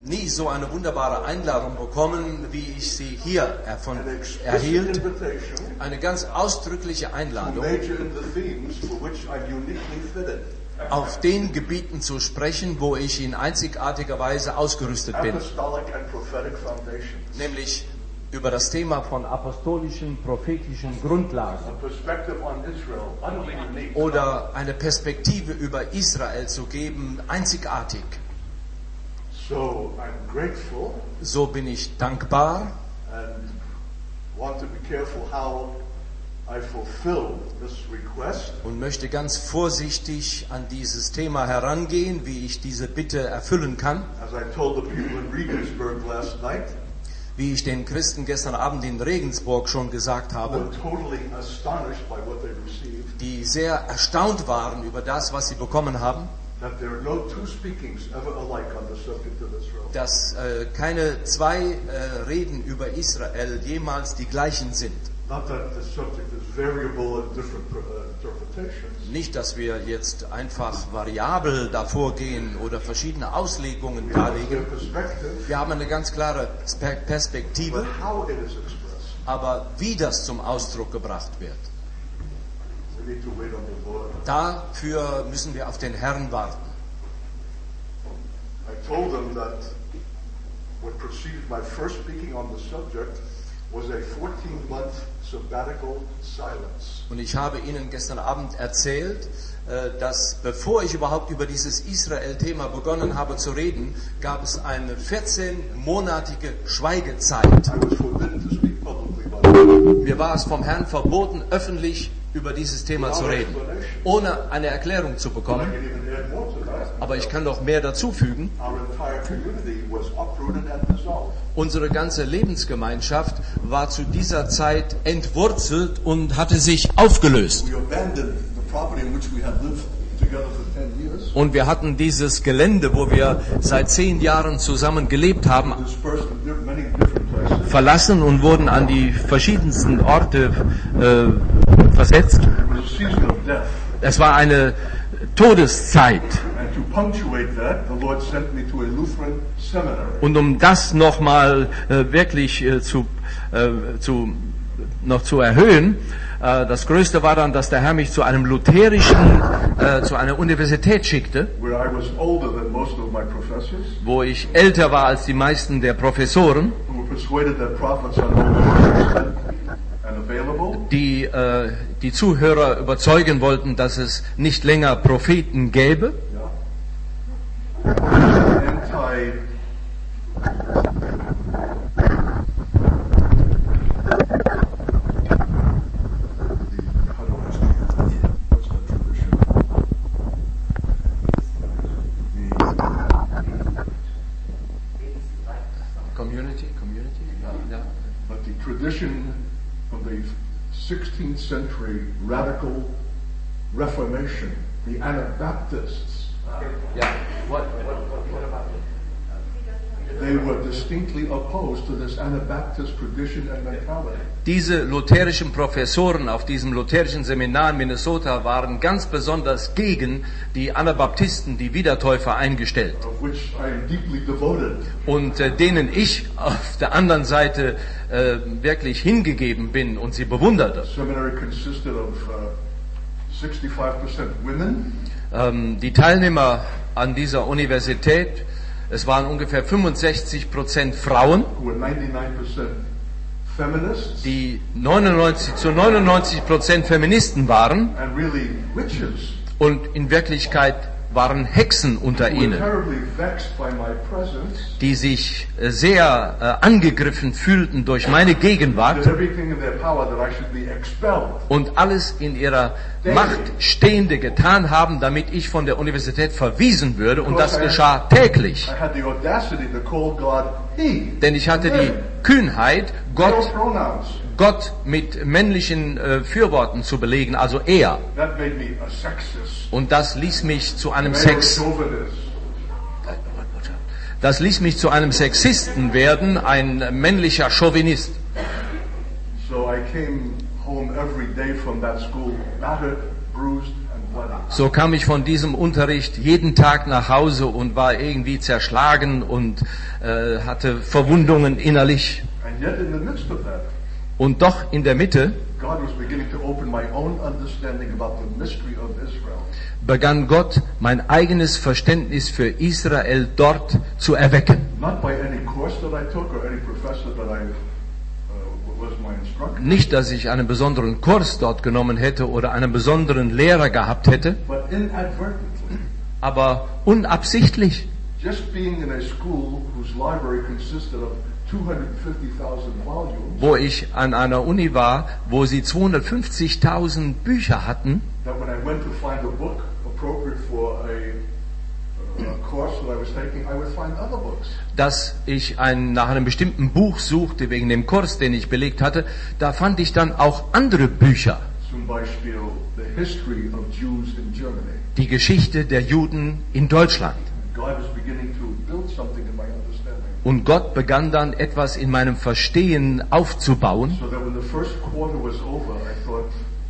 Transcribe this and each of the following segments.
Nie so eine wunderbare Einladung bekommen, wie ich sie hier erhielt. Eine ganz ausdrückliche Einladung, auf den Gebieten zu sprechen, wo ich in einzigartiger Weise ausgerüstet bin. Nämlich über das Thema von apostolischen, prophetischen Grundlagen. Oder eine Perspektive über Israel zu geben, einzigartig. So I'm grateful. So bin ich dankbar. And want to be careful how I fulfill this request. Und möchte ganz vorsichtig an dieses Thema herangehen, wie ich diese Bitte erfüllen kann. As I told the people in Regensburg last night. Wie ich den Christen gestern Abend in Regensburg schon gesagt habe, die sehr erstaunt waren über das, was sie bekommen haben, dass keine zwei Reden über Israel jemals die gleichen sind. Nicht, dass wir jetzt einfach variabel davor gehen oder verschiedene Auslegungen darlegen. Wir haben eine ganz klare Perspektive, aber wie das zum Ausdruck gebracht wird, dafür müssen wir auf den Herrn warten. I told them that what preceded my first speaking on the subject was a 14-month sabbatical silence. Und ich habe Ihnen gestern Abend erzählt, dass bevor ich überhaupt über dieses Israel-Thema begonnen habe zu reden, gab es eine 14-monatige Schweigezeit. Mir war es vom Herrn verboten, öffentlich über dieses Thema zu reden, ohne eine Erklärung zu bekommen. Aber ich kann noch mehr dazu fügen. Unsere ganze Lebensgemeinschaft war zu dieser Zeit entwurzelt und hatte sich aufgelöst. Und wir hatten dieses Gelände, wo wir seit 10 Jahren zusammen gelebt haben, verlassen und wurden an die verschiedensten Orte versetzt. Es war eine Todeszeit. Und um das nochmal wirklich noch zu erhöhen, das Größte war dann, dass der Herr mich zu einem zu einer Universität schickte, wo ich älter war als die meisten der Professoren, die Zuhörer überzeugen wollten, dass es nicht länger Propheten gäbe. But the tradition of the 16th century radical Reformation, the Anabaptists, What about it? they were distinctly opposed to this Anabaptist tradition and mentality. Diese lutherischen Professoren auf diesem lutherischen Seminar in Minnesota waren ganz besonders gegen die Anabaptisten, die Wiedertäufer, eingestellt. Of which I am deeply devoted. Und denen ich auf der anderen Seite wirklich hingegeben bin und sie bewunderte. The seminary consisted of 65% women. Die Teilnehmer an dieser Universität, es waren ungefähr 65% Frauen, Who were 99% feminists, die 99% Feministen waren and really witches, und in Wirklichkeit waren Hexen unter who were ihnen, terribly vexed by my presence, die sich sehr angegriffen fühlten durch meine did Gegenwart everything in their power that I should be expelled. und alles in ihrer Macht Stehende getan haben, damit ich von der Universität verwiesen würde, und das geschah täglich. I had the audacity to call God He. Denn ich hatte die Kühnheit, Male pronouns. Gott mit männlichen Fürworten zu belegen, also er. That made me a sexist. Und das ließ mich zu einem Male chauvinist. Das ließ mich zu einem Sexisten werden, ein männlicher Chauvinist. So I came home every day from that school, battered, bruised, and So kam ich von diesem Unterricht jeden Tag nach Hause und war irgendwie zerschlagen und hatte Verwundungen innerlich. And yet in the midst of that, Und doch in der Mitte God was beginning to open my own understanding about the mystery of Israel. begann Gott, mein eigenes Verständnis für Israel dort zu erwecken. Not by any course that I took or any professor that I was my instructor. Nicht, dass ich einen besonderen Kurs dort genommen hätte oder einen besonderen Lehrer gehabt hätte, But inadvertently, aber unabsichtlich. just being in a school whose library consisted of 250,000 volumes, Wo ich an einer Uni war, wo sie 250.000 Bücher hatten, that when I went to find a book appropriate for a course that I was taking, I would find other books. dass ich nach einem bestimmten Buch suchte, wegen dem Kurs, den ich belegt hatte, da fand ich dann auch andere Bücher. Zum Beispiel The History of Jews in Germany. Die Geschichte der Juden in Deutschland. God was beginning to build something in my understanding. Und Gott begann dann etwas in meinem Verstehen aufzubauen, So that when the first quarter was over, I thought,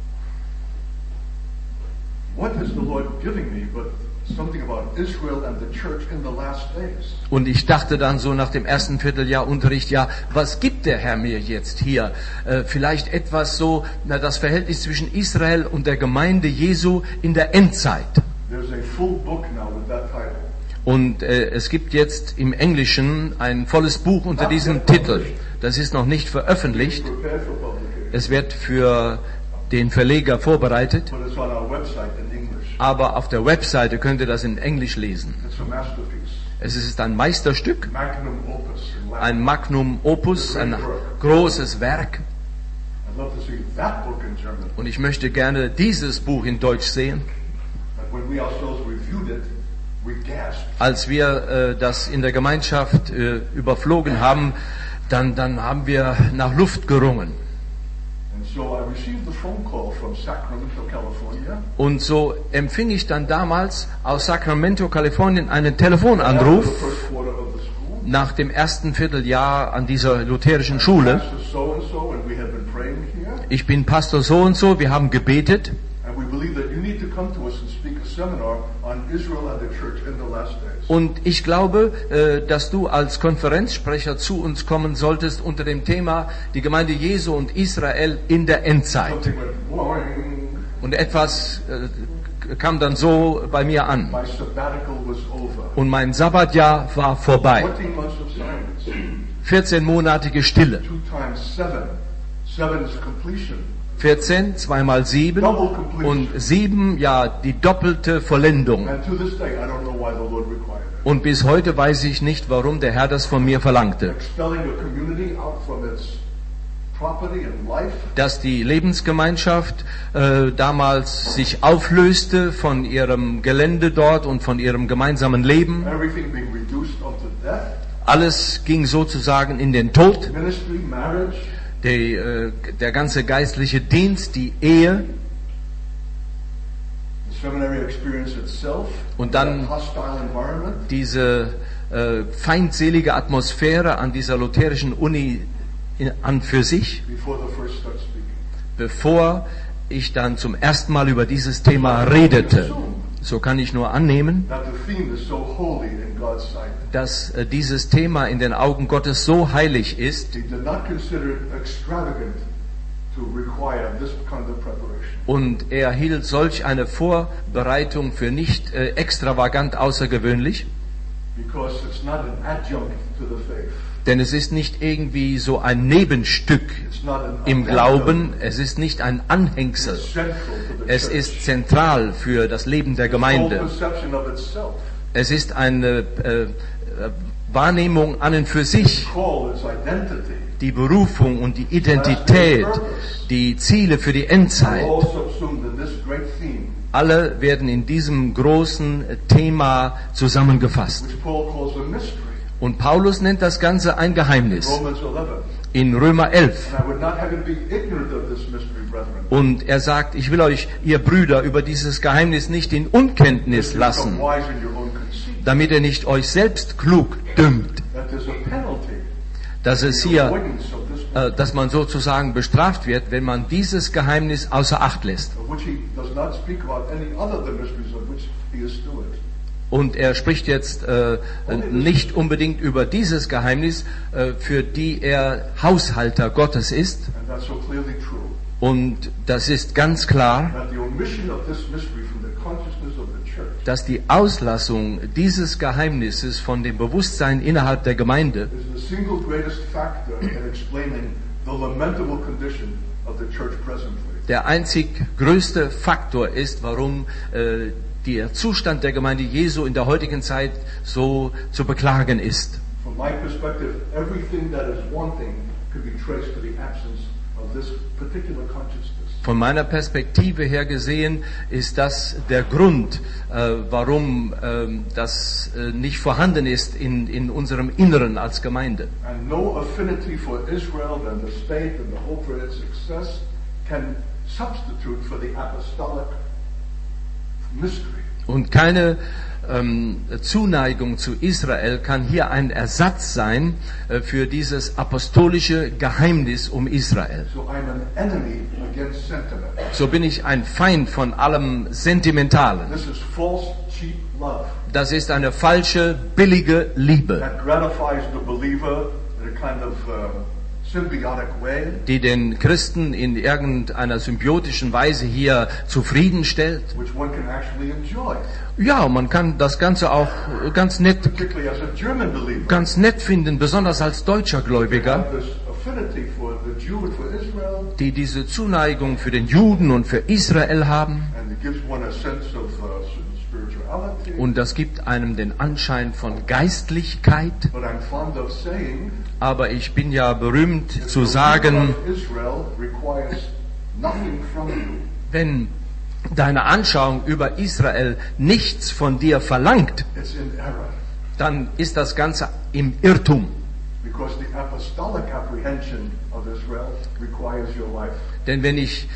what is the Lord giving me but something about Israel and the church in the last days? und ich dachte dann so nach dem ersten Vierteljahr Unterricht, ja, was gibt der Herr mir jetzt hier? Vielleicht etwas so, das Verhältnis zwischen Israel und der Gemeinde Jesu in der Endzeit. There's a full book now with that title. Und es gibt jetzt im Englischen ein volles Buch unter diesem Titel. Das ist noch nicht veröffentlicht. Prepared for publication, Es wird für den Verleger vorbereitet. but it's on our website in English. Aber auf der Webseite könnt ihr das in Englisch lesen. It's a masterpiece. Es ist ein Meisterstück, Magnum opus in Latin. ein Magnum Opus, ein großes Werk. I'd love to see that book in German. Und ich möchte gerne dieses Buch in Deutsch sehen. But when we ourselves reviewed it, we gasped. Als wir das in der Gemeinschaft überflogen haben, dann haben wir nach Luft gerungen. And so I received a phone call from Sacramento, California. Und so empfing ich dann damals aus Sacramento, Kalifornien, einen After Telefonanruf the first quarter of the school. nach dem ersten Vierteljahr an dieser lutherischen Schule. Pastor so and we had been praying here. Ich bin Pastor so und so, wir haben gebetet. And we believe that you need to come to us and speak a seminar on Israel and the church in the last days. Und ich glaube, dass du als Konferenzsprecher zu uns kommen solltest unter dem Thema die Gemeinde Jesu und Israel in der Endzeit. Something went boing. Und etwas kam dann so bei mir an. My sabbatical was over. Und mein Sabbatjahr war vorbei. 14 months of silence. 14-monatige Stille. 2 times 7. 7 is completion. 14, 2 mal 7 und 7, ja, die doppelte Vollendung. And to this day, I don't know why the Lord required it. Und bis heute weiß ich nicht, warum der Herr das von mir verlangte. Expelling a community out from its property and life. Dass die Lebensgemeinschaft damals sich auflöste von ihrem Gelände dort und von ihrem gemeinsamen Leben. Everything being reduced unto death. Alles ging sozusagen in den Tod. Ministry, marriage. Der ganze geistliche Dienst, die Ehe. The seminary experience itself. Und dann that hostile environment. diese feindselige Atmosphäre an dieser lutherischen Uni an für sich, Before the first start speaking. bevor ich dann zum ersten Mal über dieses Thema redete. So kann ich nur annehmen, That the theme is so holy in God's sight. dass dieses Thema in den Augen Gottes so heilig ist He did not consider it extravagant to require this kind of preparation. und er hielt solch eine Vorbereitung für nicht extravagant außergewöhnlich, Because it's not an adjunct to the faith. denn es ist nicht irgendwie so ein Nebenstück It's not an im addendum. Glauben, es ist nicht ein Anhängsel, It's central to the es church. ist zentral für das Leben der Its whole Gemeinde. perception of itself. Es ist eine Wahrnehmung an und für sich, Call, its identity. die Berufung und die Identität, die Ziele für die Endzeit. All subsumed in this great theme, Alle werden in diesem großen Thema zusammengefasst. which Paul calls a mystery. Und Paulus nennt das Ganze ein Geheimnis. Romans 11. In Römer 11. And I would not have you be ignorant of this mystery, brethren. Und er sagt, ich will euch, ihr Brüder, über dieses Geheimnis nicht in Unkenntnis Become lassen, wise in your own conceit. damit ihr nicht euch selbst klug dünkt, That there's a penalty dass es for hier avoidance of this mystery. dass man sozusagen bestraft wird, wenn man dieses Geheimnis außer Acht lässt. Und er spricht jetzt nicht unbedingt über dieses Geheimnis, für die er Haushalter Gottes ist. Und das ist ganz klar, dass die Auslassung dieses Geheimnisses von dem Bewusstsein innerhalb der Gemeinde der einzig größte Faktor ist, warum der Zustand der Gemeinde Jesu in der heutigen Zeit so zu beklagen ist. From my perspective, everything that is wanting could be traced to the absence of this particular consciousness. Von meiner Perspektive her gesehen ist das der Grund, warum das nicht vorhanden ist in unserem Inneren als Gemeinde. And no affinity for Israel and the state and the hope for its success can substitute for the apostolic mystery. Und keine Zuneigung zu Israel kann hier ein Ersatz sein für dieses apostolische Geheimnis um Israel. So I'm an enemy against sentiment. So bin ich ein Feind von allem Sentimentalen. This is false, cheap love. Das ist eine falsche, billige Liebe, That gratifies the believer in a kind of symbiotic way. die den Christen in irgendeiner symbiotischen Weise hier zufriedenstellt. Which one can actually enjoy. Ja, man kann das Ganze auch ganz nett Particularly as a German believer. finden, besonders als deutscher Have Gläubiger, this affinity for the Jew and for Israel, die diese Zuneigung für den Juden und für Israel haben. and it gives one a sense of spirituality. Und das gibt einem den Anschein von Geistlichkeit. But I'm fond of saying Aber ich bin ja berühmt that zu the sagen, love of Israel requires nothing from you. wenn deine Anschauung über Israel nichts von dir verlangt, It's in error. dann ist das Ganze im Irrtum. Because the apostolic apprehension of Israel requires your life. Denn wenn ich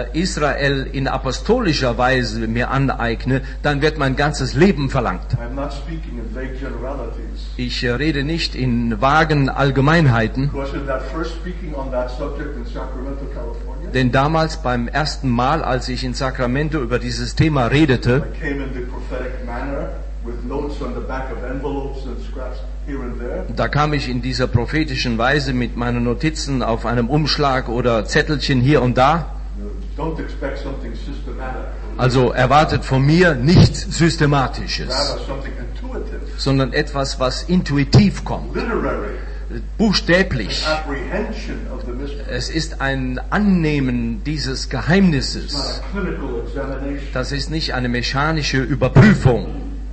Israel in apostolischer Weise mir aneigne, dann wird mein ganzes Leben verlangt. I'm not speaking in vague generalities. Ich rede nicht in vagen Allgemeinheiten, Because in that first speaking on that subject in Sacramento, California, denn damals beim ersten Mal, als ich in Sacramento über dieses Thema redete, I came in the prophetic manner with notes on the back of envelopes and scraps here and there. da kam ich in dieser prophetischen Weise mit meinen Notizen auf einem Umschlag oder Zettelchen hier und da. Don't expect something systematic. Also erwartet von mir nichts Systematisches, Rather something intuitive, sondern etwas, was intuitiv kommt, literary, buchstäblich. apprehension of the mystery. Es ist ein Annehmen dieses Geheimnisses. Not a clinical examination. Das ist nicht eine mechanische Überprüfung.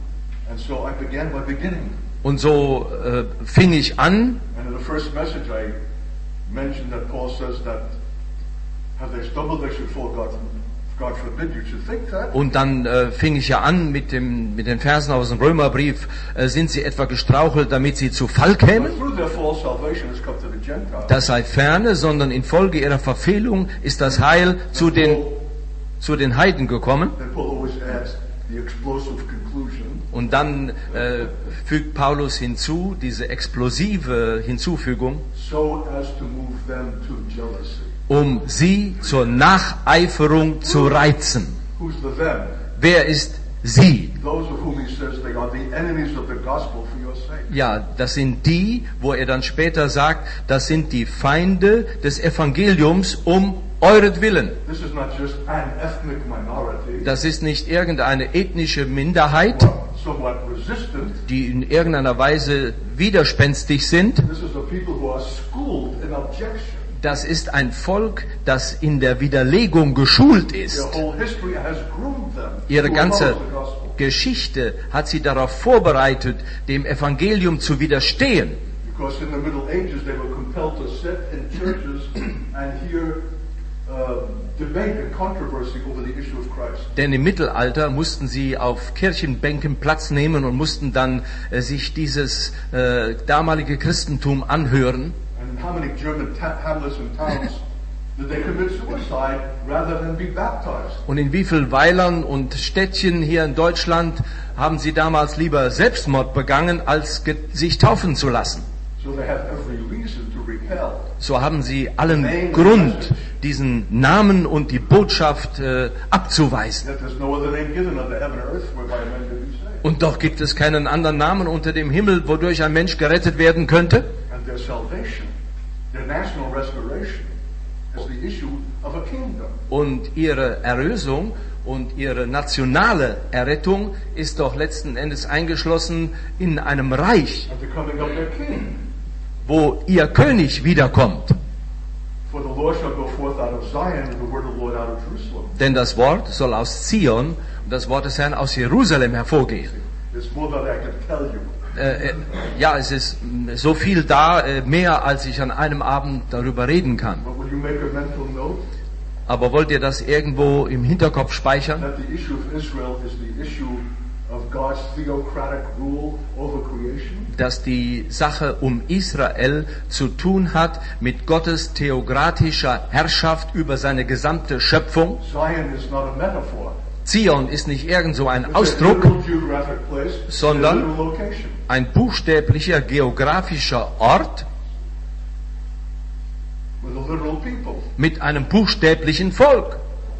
And so I began by beginning. Und so fing ich an, And in the first message I mentioned that Paul says that have they stumbled, they should fall. God forbid you should think that. und dann fing ich ja an mit den Versen aus dem Römerbrief, sind sie etwa gestrauchelt, damit sie zu Fall kämen? But through their false salvation has come to the Gentiles. Das sei ferne, sondern infolge ihrer Verfehlung ist das Heil zu den Heiden gekommen. Then Paul always adds the explosive conclusion. Und dann fügt Paulus hinzu, diese explosive Hinzufügung, So as to move them to jealousy. um sie zur Nacheiferung zu reizen. Who's the them? Wer ist sie? Those of whom he says they are the enemies of the gospel for your sake. Ja, das sind die, wo er dann später sagt, das sind die Feinde des Evangeliums um euretwillen. This is not just an ethnic minority, Das ist nicht irgendeine ethnische Minderheit, somewhat resistant. die in irgendeiner Weise widerspenstig sind. This is a people who are schooled in objection. Das ist ein Volk, das in der Widerlegung geschult ist. Their whole history has groomed them Ihre to ganze oppose the gospel. Geschichte hat sie darauf vorbereitet, dem Evangelium zu widerstehen. Because in the Middle Ages they were compelled to sit in churches and hear debate and controversy over the issue of Christ. Denn im Mittelalter mussten sie auf Kirchenbänken Platz nehmen und mussten dann sich dieses damalige Christentum anhören. And in how many German hamlets and towns did they commit suicide rather than be baptized? Und in wie viel Weilern und Städtchen hier in Deutschland haben sie damals lieber Selbstmord begangen, als sich taufen zu lassen? So they have every reason to repel so haben sie allen Grund, diesen Namen und die Botschaft abzuweisen. Und doch gibt es keinen anderen Namen unter dem Himmel, wodurch ein Mensch gerettet werden könnte. Und ihre Erlösung und ihre nationale Errettung ist doch letzten Endes eingeschlossen in einem Reich, wo ihr König wiederkommt. Denn das Wort soll aus Zion und das Wort des Herrn aus Jerusalem hervorgehen. Ja, es ist so viel da, mehr als ich an einem Abend darüber reden kann. Aber wollt ihr das irgendwo im Hinterkopf speichern? Dass die Sache um Israel zu tun hat mit Gottes theokratischer Herrschaft über seine gesamte Schöpfung. Zion ist nicht irgend so ein Ausdruck, sondern ein buchstäblicher geografischer Ort mit einem buchstäblichen Volk.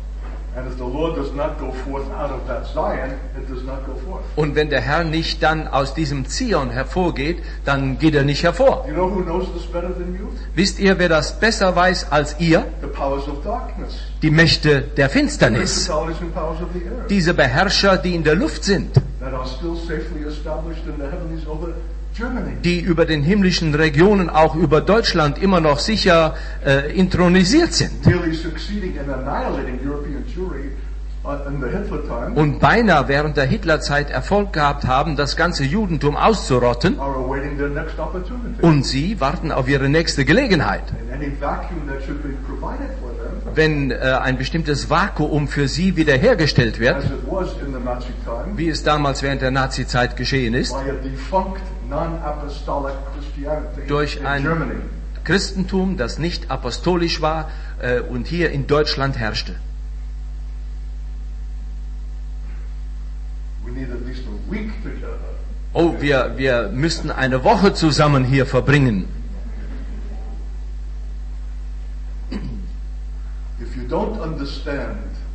Und wenn der Herr nicht dann aus diesem Zion hervorgeht, dann geht er nicht hervor. Wisst ihr, wer das besser weiß als ihr? Die Mächte der Finsternis. Diese Beherrscher, die in der Luft sind. Die über den himmlischen Regionen, auch über Deutschland, immer noch sicher intronisiert sind. Und beinahe während der Hitlerzeit Erfolg gehabt haben, das ganze Judentum auszurotten. Und sie warten auf ihre nächste Gelegenheit. Wenn ein bestimmtes Vakuum für sie wiederhergestellt wird, wie es damals während der Nazizeit geschehen ist, durch ein Christentum, das nicht apostolisch war und hier in Deutschland herrschte. Oh, wir müssten eine Woche zusammen hier verbringen. If you don't understand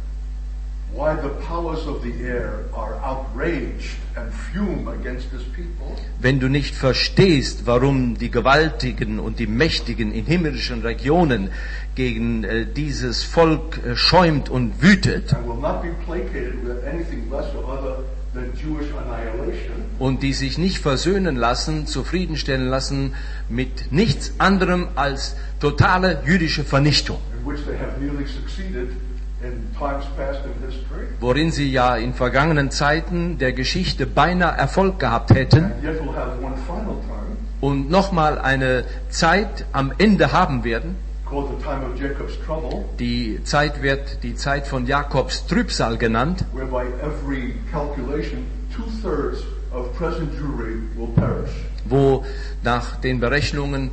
why the powers of the air are outraged and fume against his people, wenn du nicht verstehst, warum die Gewaltigen und die Mächtigen in himmlischen Regionen gegen dieses Volk schäumt und wütet, and will not be placated with anything less or other than Jewish annihilation, und die sich nicht versöhnen lassen, zufriedenstellen lassen mit nichts anderem als totale jüdische Vernichtung, in which they have nearly succeeded in times past in history, worin sie ja in vergangenen Zeiten der Geschichte beinahe Erfolg gehabt hätten, and yet will have one final time, und nochmal eine Zeit am Ende haben werden. called the time of Jacob's trouble, Die Zeit wird die Zeit von Jakobs Trübsal genannt, whereby every calculation 2/3 of present Jewry will perish. wo nach den Berechnungen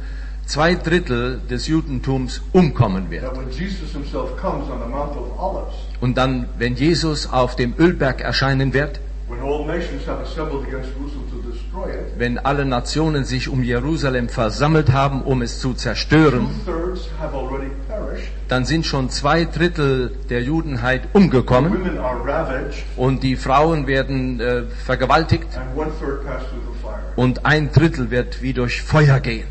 2/3 des Judentums umkommen wird. That when Jesus himself comes on the Mount of Olives, Und dann, wenn Jesus auf dem Ölberg erscheinen wird, when all nations have assembled against Jerusalem to destroy it, wenn alle Nationen sich um Jerusalem versammelt haben, um es zu zerstören, 2/3 have already perished. dann sind schon 2/3 der Judenheit umgekommen Women are ravaged, und die Frauen werden vergewaltigt and 1/3 pass through the fire. und 1/3 wird wie durch Feuer gehen.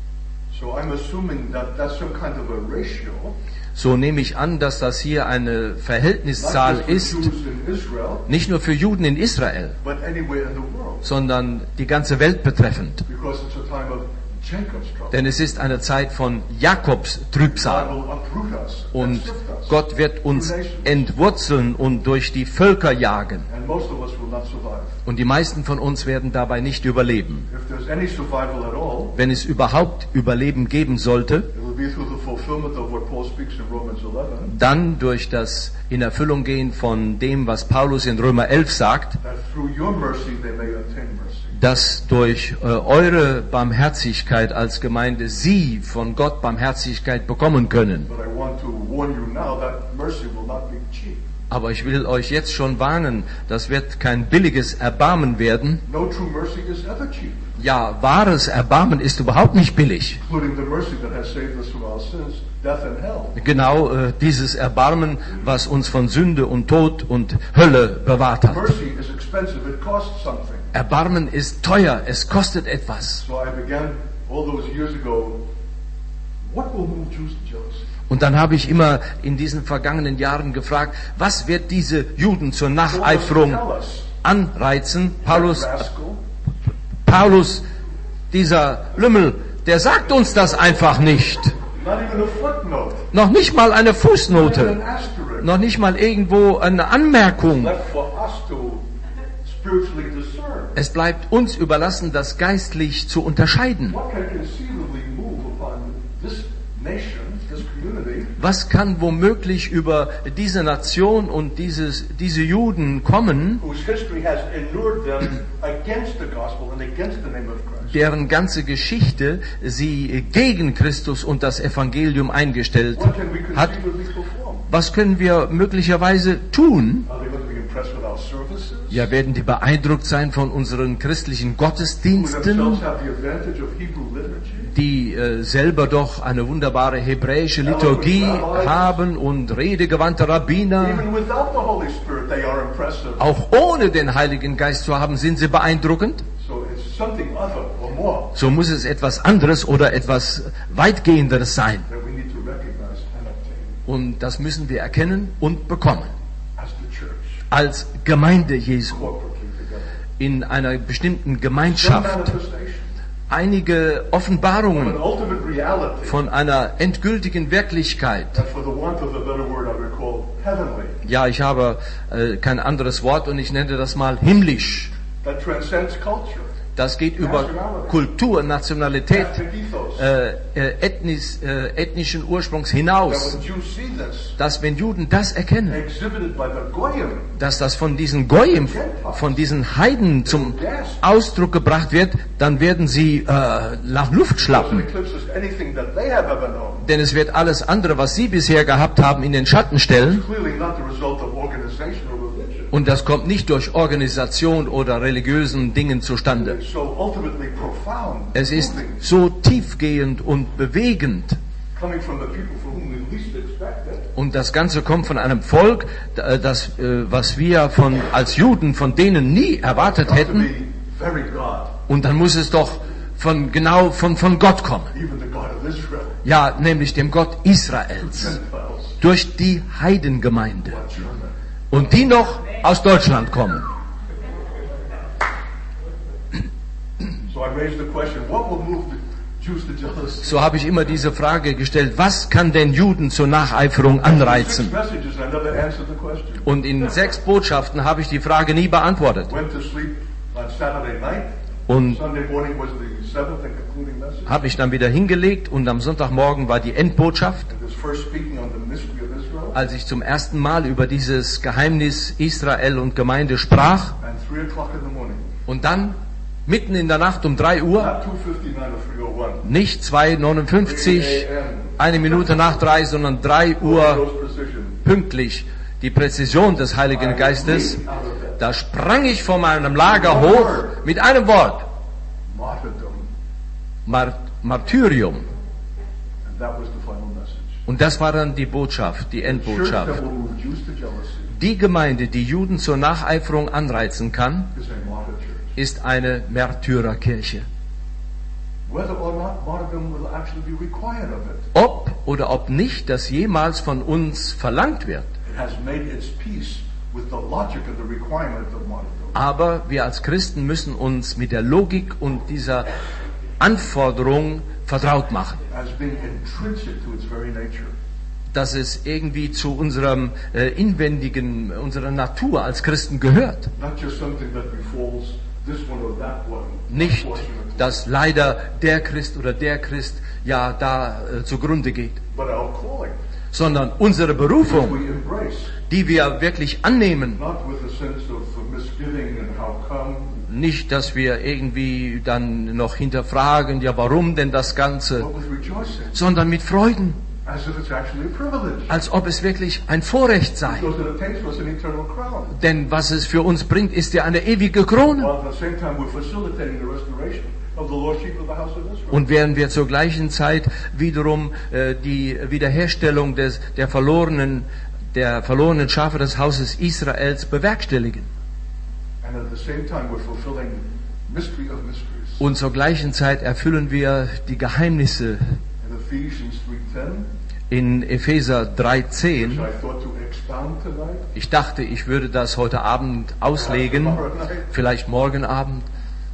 So I'm assuming that that's some kind of a ratio, So nehme ich an, dass das hier eine not Verhältniszahl just for ist, Jews in Israel, nicht nur für Juden in Israel, but anywhere in the world, sondern die ganze Welt betreffend. because it's a time of Jacob's trouble. Denn es ist eine Zeit von Jakobs God Trübsal. will uproot us and Und sift us, Gott wird uns entwurzeln und durch die Völker jagen. and most of us will not survive. Und die meisten von uns werden dabei nicht überleben. If there's any survival at all, Wenn es überhaupt Überleben geben sollte, it will be through the fulfillment of what Paul speaks in Romans 11, dann durch das in Erfüllung gehen von dem, was Paulus in Römer 11 sagt, that through your mercy they may attain mercy. dass durch eure Barmherzigkeit als Gemeinde sie von Gott Barmherzigkeit bekommen können. But I want to warn you now that mercy will not be cheap. Aber ich will euch jetzt schon warnen, das wird kein billiges Erbarmen werden, No true mercy is ever cheap. Ja, wahres Erbarmen ist überhaupt nicht billig. Genau dieses Erbarmen, was uns von Sünde und Tod und Hölle bewahrt hat. Erbarmen ist teuer, es kostet etwas. Und dann habe ich immer in diesen vergangenen Jahren gefragt, was wird diese Juden zur Nacheiferung anreizen? Paulus, dieser Lümmel, der sagt uns das einfach nicht. Noch nicht mal eine Fußnote. Noch nicht mal irgendwo eine Anmerkung. Es bleibt uns überlassen, das geistlich zu unterscheiden. Was kann womöglich über diese Nation und diese Juden kommen, deren ganze Geschichte sie gegen Christus und das Evangelium eingestellt hat? Was können wir möglicherweise tun? Ja, werden die beeindruckt sein von unseren christlichen Gottesdiensten, die selber doch eine wunderbare hebräische Liturgie haben und redegewandte Rabbiner. Auch ohne den Heiligen Geist zu haben, sind sie beeindruckend. So muss es etwas anderes oder etwas weitgehenderes sein. Und das müssen wir erkennen und bekommen. Als Gemeinde Jesu. In einer bestimmten Gemeinschaft. Einige Offenbarungen von einer endgültigen Wirklichkeit. Ja, ich habe kein anderes Wort und ich nenne das mal himmlisch. Das geht über Kultur, Nationalität, ethnischen Ursprungs hinaus. Dass wenn Juden das erkennen, dass das von diesen Goyim, von diesen Heiden zum Ausdruck gebracht wird, dann werden sie nach Luft schlappen. Denn es wird alles andere, was sie bisher gehabt haben, in den Schatten stellen. Und das kommt nicht durch Organisation oder religiösen Dingen zustande. Es ist so tiefgehend und bewegend. Und das Ganze kommt von einem Volk, was wir als Juden von denen nie erwartet hätten. Und dann muss es doch von Gott kommen. Ja, nämlich dem Gott Israels. Durch die Heidengemeinde. Und die noch aus Deutschland kommen. So habe ich immer diese Frage gestellt, was kann den Juden zur Nacheiferung anreizen? Und in 6 Botschaften habe ich die Frage nie beantwortet. Und habe ich dann wieder hingelegt und am Sonntagmorgen war die Endbotschaft, als ich zum ersten Mal über dieses Geheimnis Israel und Gemeinde sprach. Und dann mitten in der Nacht um 3 Uhr, nicht 2:59, 1 Minute nach 3, sondern 3 Uhr pünktlich, die Präzision des Heiligen Geistes, da sprang ich von meinem Lager hoch mit einem Wort. Martyrium. Und das war dann die Botschaft, die Endbotschaft. Die Gemeinde, die Juden zur Nacheiferung anreizen kann, ist eine Märtyrerkirche. Ob oder ob nicht das jemals von uns verlangt wird. Aber wir als Christen müssen uns mit der Logik und dieser Anforderung vertraut machen. Dass es irgendwie zu unserem inwendigen, unserer Natur als Christen gehört. Nicht, dass leider der Christ oder der Christ ja da zugrunde geht. Sondern unsere Berufung, die wir wirklich annehmen. Nicht, dass wir irgendwie dann noch hinterfragen, ja warum denn das Ganze, sondern mit Freuden. Als ob es wirklich ein Vorrecht sei. Denn was es für uns bringt, ist ja eine ewige Krone. Und werden wir zur gleichen Zeit wiederum die Wiederherstellung der verlorenen Schafe des Hauses Israels bewerkstelligen. Und zur gleichen Zeit erfüllen wir die Geheimnisse in Epheser 3,10. Ich dachte, ich würde das heute Abend auslegen, vielleicht morgen Abend.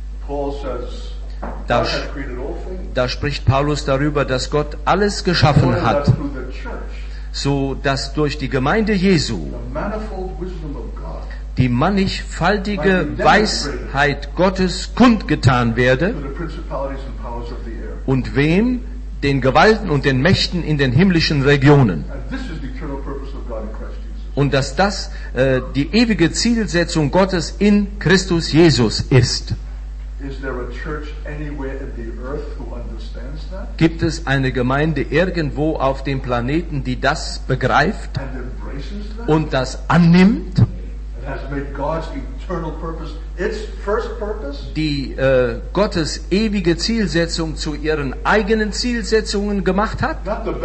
Da spricht Paulus darüber, dass Gott alles geschaffen hat, so dass durch die Gemeinde Jesu die mannigfaltige Weisheit Gottes kundgetan werde. Und wem? Den Gewalten und den Mächten in den himmlischen Regionen. Und dass das die ewige Zielsetzung Gottes in Christus Jesus ist. Gibt es eine Gemeinde irgendwo auf dem Planeten, die das begreift und das annimmt? Die Gottes ewige Zielsetzung zu ihren eigenen Zielsetzungen gemacht hat?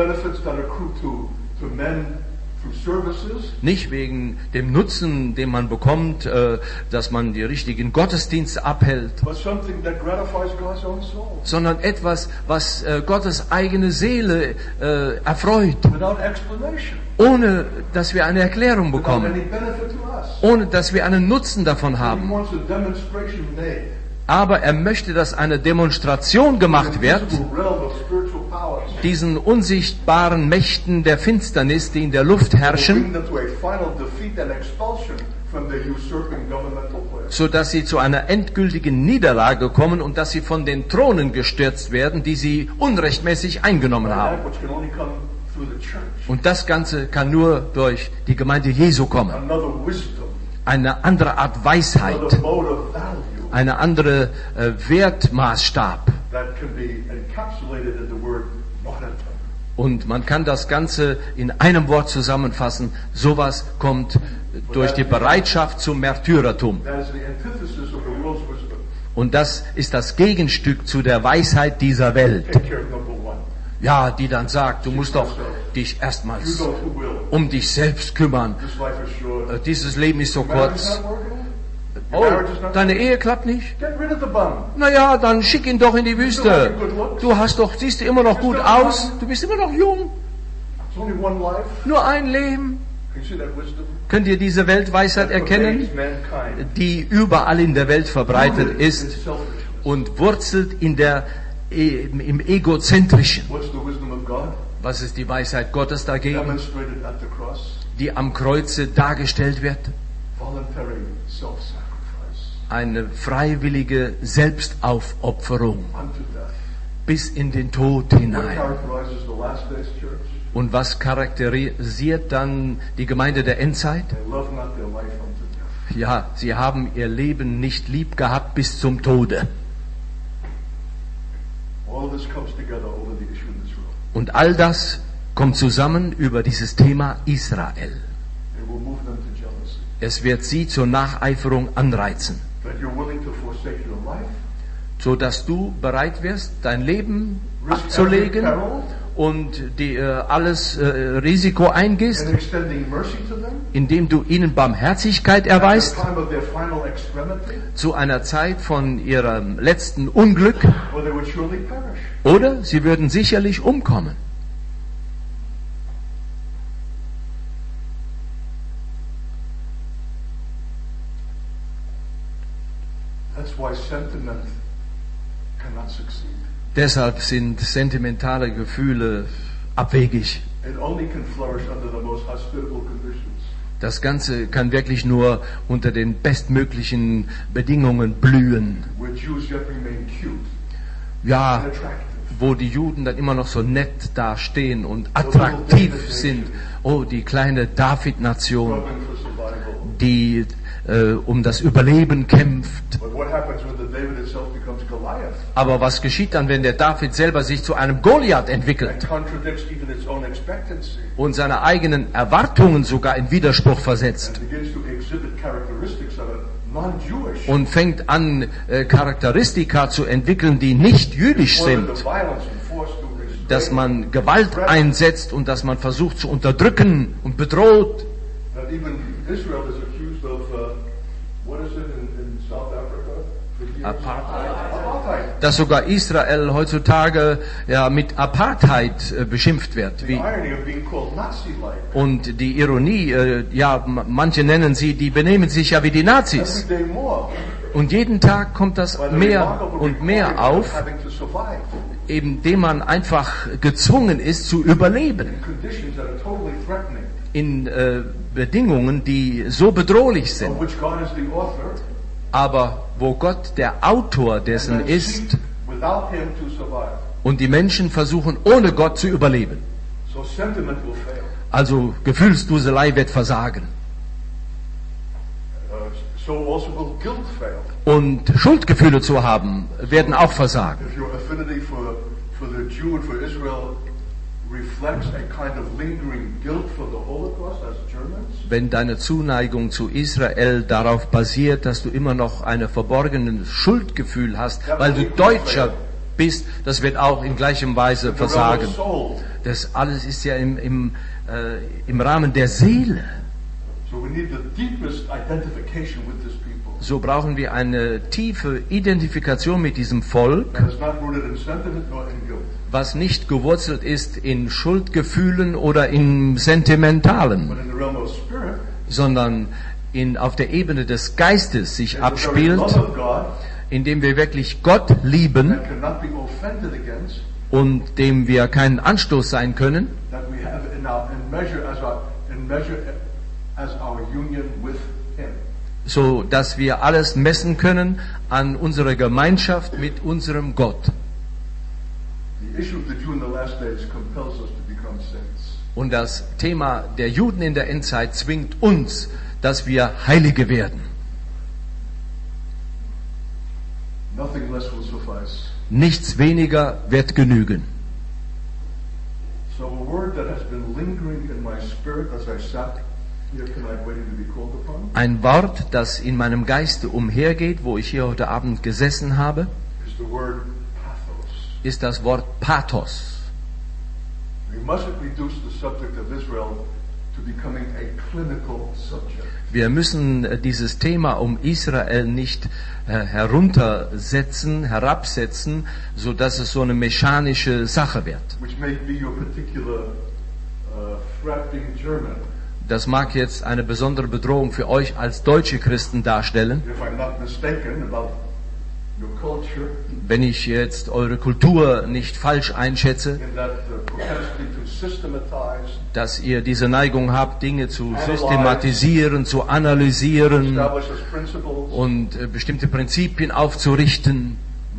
Nicht wegen dem Nutzen, den man bekommt, dass man die richtigen Gottesdienste abhält, sondern etwas, was Gottes eigene Seele erfreut, ohne dass wir eine Erklärung bekommen, ohne dass wir einen Nutzen davon haben. Aber er möchte, dass eine Demonstration gemacht wird, diesen unsichtbaren Mächten der Finsternis, die in der Luft herrschen, so dass sie zu einer endgültigen Niederlage kommen und dass sie von den Thronen gestürzt werden, die sie unrechtmäßig eingenommen haben. Und das Ganze kann nur durch die Gemeinde Jesu kommen. Eine andere Art Weisheit, eine andere Wertmaßstab. Und man kann das Ganze in einem Wort zusammenfassen. Sowas kommt durch die Bereitschaft zum Märtyrertum. Und das ist das Gegenstück zu der Weisheit dieser Welt. Ja, die dann sagt, du musst doch dich erstmals um dich selbst kümmern. Dieses Leben ist so kurz. Oh, deine Ehe klappt nicht? Naja, dann schick ihn doch in die Wüste. Siehst du immer noch gut aus? Du bist immer noch jung. Nur ein Leben. Könnt ihr diese Weltweisheit erkennen, die überall in der Welt verbreitet ist und wurzelt im Egozentrischen? Was ist die Weisheit Gottes dagegen, die am Kreuze dargestellt wird? Eine freiwillige Selbstaufopferung bis in den Tod hinein. Und was charakterisiert dann die Gemeinde der Endzeit? Ja, sie haben ihr Leben nicht lieb gehabt bis zum Tode. Und all das kommt zusammen über dieses Thema Israel. Es wird sie zur Nacheiferung anreizen, so dass du bereit wirst, dein Leben abzulegen und alles Risiko eingehst, indem du ihnen Barmherzigkeit erweist, zu einer Zeit von ihrem letzten Unglück, oder sie würden sicherlich umkommen. Deshalb sind sentimentale Gefühle abwegig. Das Ganze kann wirklich nur unter den bestmöglichen Bedingungen blühen. Ja, wo die Juden dann immer noch so nett dastehen und attraktiv sind. Oh, die kleine David-Nation, die um das Überleben kämpft. Aber was geschieht dann, wenn der David selber sich zu einem Goliath entwickelt und seine eigenen Erwartungen sogar in Widerspruch versetzt und fängt an, Charakteristika zu entwickeln, die nicht jüdisch sind, dass man Gewalt einsetzt und dass man versucht zu unterdrücken und bedroht. Dass sogar Israel heutzutage mit Apartheid beschimpft wird. Und die Ironie, manche nennen sie, die benehmen sich ja wie die Nazis. Und jeden Tag kommt das mehr und mehr auf, indem man einfach gezwungen ist zu überleben. In Bedingungen, die so bedrohlich sind. Aber wo Gott der Autor dessen ist und die Menschen versuchen, ohne Gott zu überleben. Also Gefühlsduselei wird versagen. Und Schuldgefühle zu haben, werden auch versagen. Wenn deine Zuneigung zu Israel darauf basiert, dass du immer noch ein verborgenes Schuldgefühl hast, weil du Deutscher bist, das wird auch in gleichem Weise versagen. Das alles ist ja im Rahmen der Seele. So brauchen wir eine tiefe Identifikation mit diesem Volk, was nicht gewurzelt ist in Schuldgefühlen oder in Sentimentalen, sondern auf der Ebene des Geistes sich abspielt, indem wir wirklich Gott lieben und dem wir keinen Anstoß sein können, so dass wir alles messen können an unserer Gemeinschaft mit unserem Gott. Und das Thema der Juden in der Endzeit zwingt uns, dass wir Heilige werden. Nichts weniger wird genügen. Ein Wort, das in meinem Geiste umhergeht, wo ich hier heute Abend gesessen habe, ist das Wort Pathos. Wir müssen dieses Thema um Israel nicht herabsetzen, so dass es so eine mechanische Sache wird. Das mag jetzt eine besondere Bedrohung für euch als deutsche Christen darstellen. Wenn ich jetzt eure Kultur nicht falsch einschätze, dass ihr diese Neigung habt, Dinge zu systematisieren, zu analysieren und bestimmte Prinzipien aufzurichten.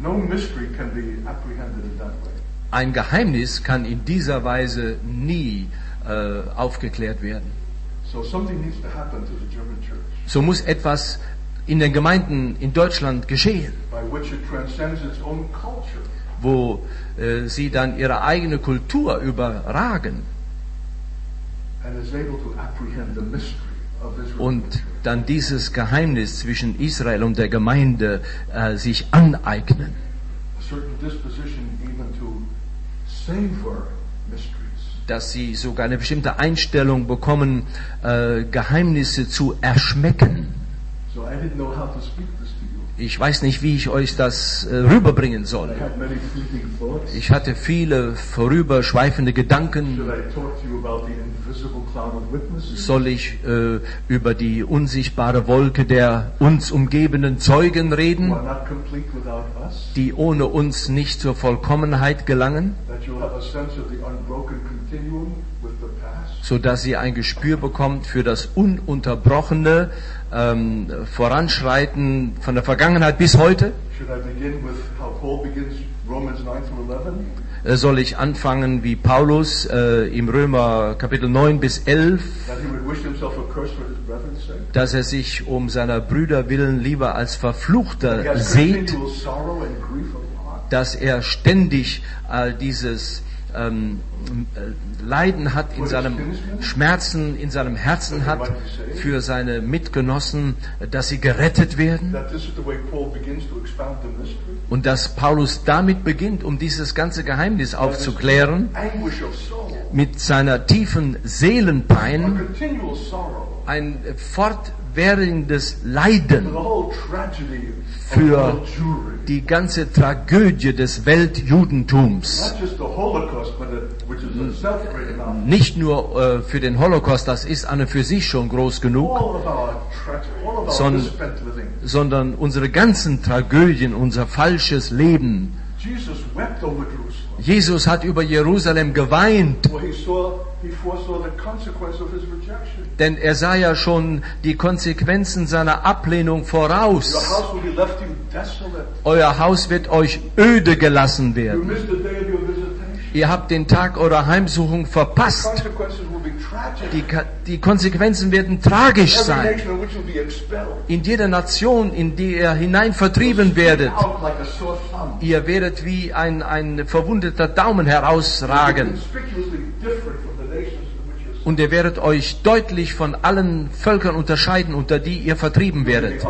Ein Geheimnis kann in dieser Weise nie aufgeklärt werden. So muss etwas in den Gemeinden in Deutschland geschehen, wo sie dann ihre eigene Kultur überragen und dann dieses Geheimnis zwischen Israel und der Gemeinde sich aneignen. Dass sie sogar eine bestimmte Einstellung bekommen, Geheimnisse zu erschmecken. Ich weiß nicht, wie ich euch das rüberbringen soll. Ich hatte viele vorüberschweifende Gedanken. Soll ich über die unsichtbare Wolke der uns umgebenden Zeugen reden, die ohne uns nicht zur Vollkommenheit gelangen, so dass ihr ein Gespür bekommt für das ununterbrochene Voranschreiten von der Vergangenheit bis heute? Soll ich anfangen wie Paulus im Römer Kapitel 9 bis 11, dass er sich um seiner Brüder willen lieber als Verfluchter sieht, dass er ständig dieses Leiden hat, in seinem Schmerzen, in seinem Herzen hat für seine Mitgenossen, dass sie gerettet werden. Und dass Paulus damit beginnt, um dieses ganze Geheimnis aufzuklären, mit seiner tiefen Seelenpein, ein fortwährendes Leiden für die ganze Tragödie des Weltjudentums. Nicht nur für den Holocaust, das ist an und für sich schon groß genug, sondern unsere ganzen Tragödien, unser falsches Leben. Jesus hat über Jerusalem geweint, denn er sah ja schon die Konsequenzen seiner Ablehnung voraus. Euer Haus wird euch öde gelassen werden. Ihr habt den Tag eurer Heimsuchung verpasst. Die Konsequenzen werden tragisch sein. In jeder Nation, in die ihr hinein vertrieben werdet, ihr werdet wie ein verwundeter Daumen herausragen. Und ihr werdet euch deutlich von allen Völkern unterscheiden, unter die ihr vertrieben werdet.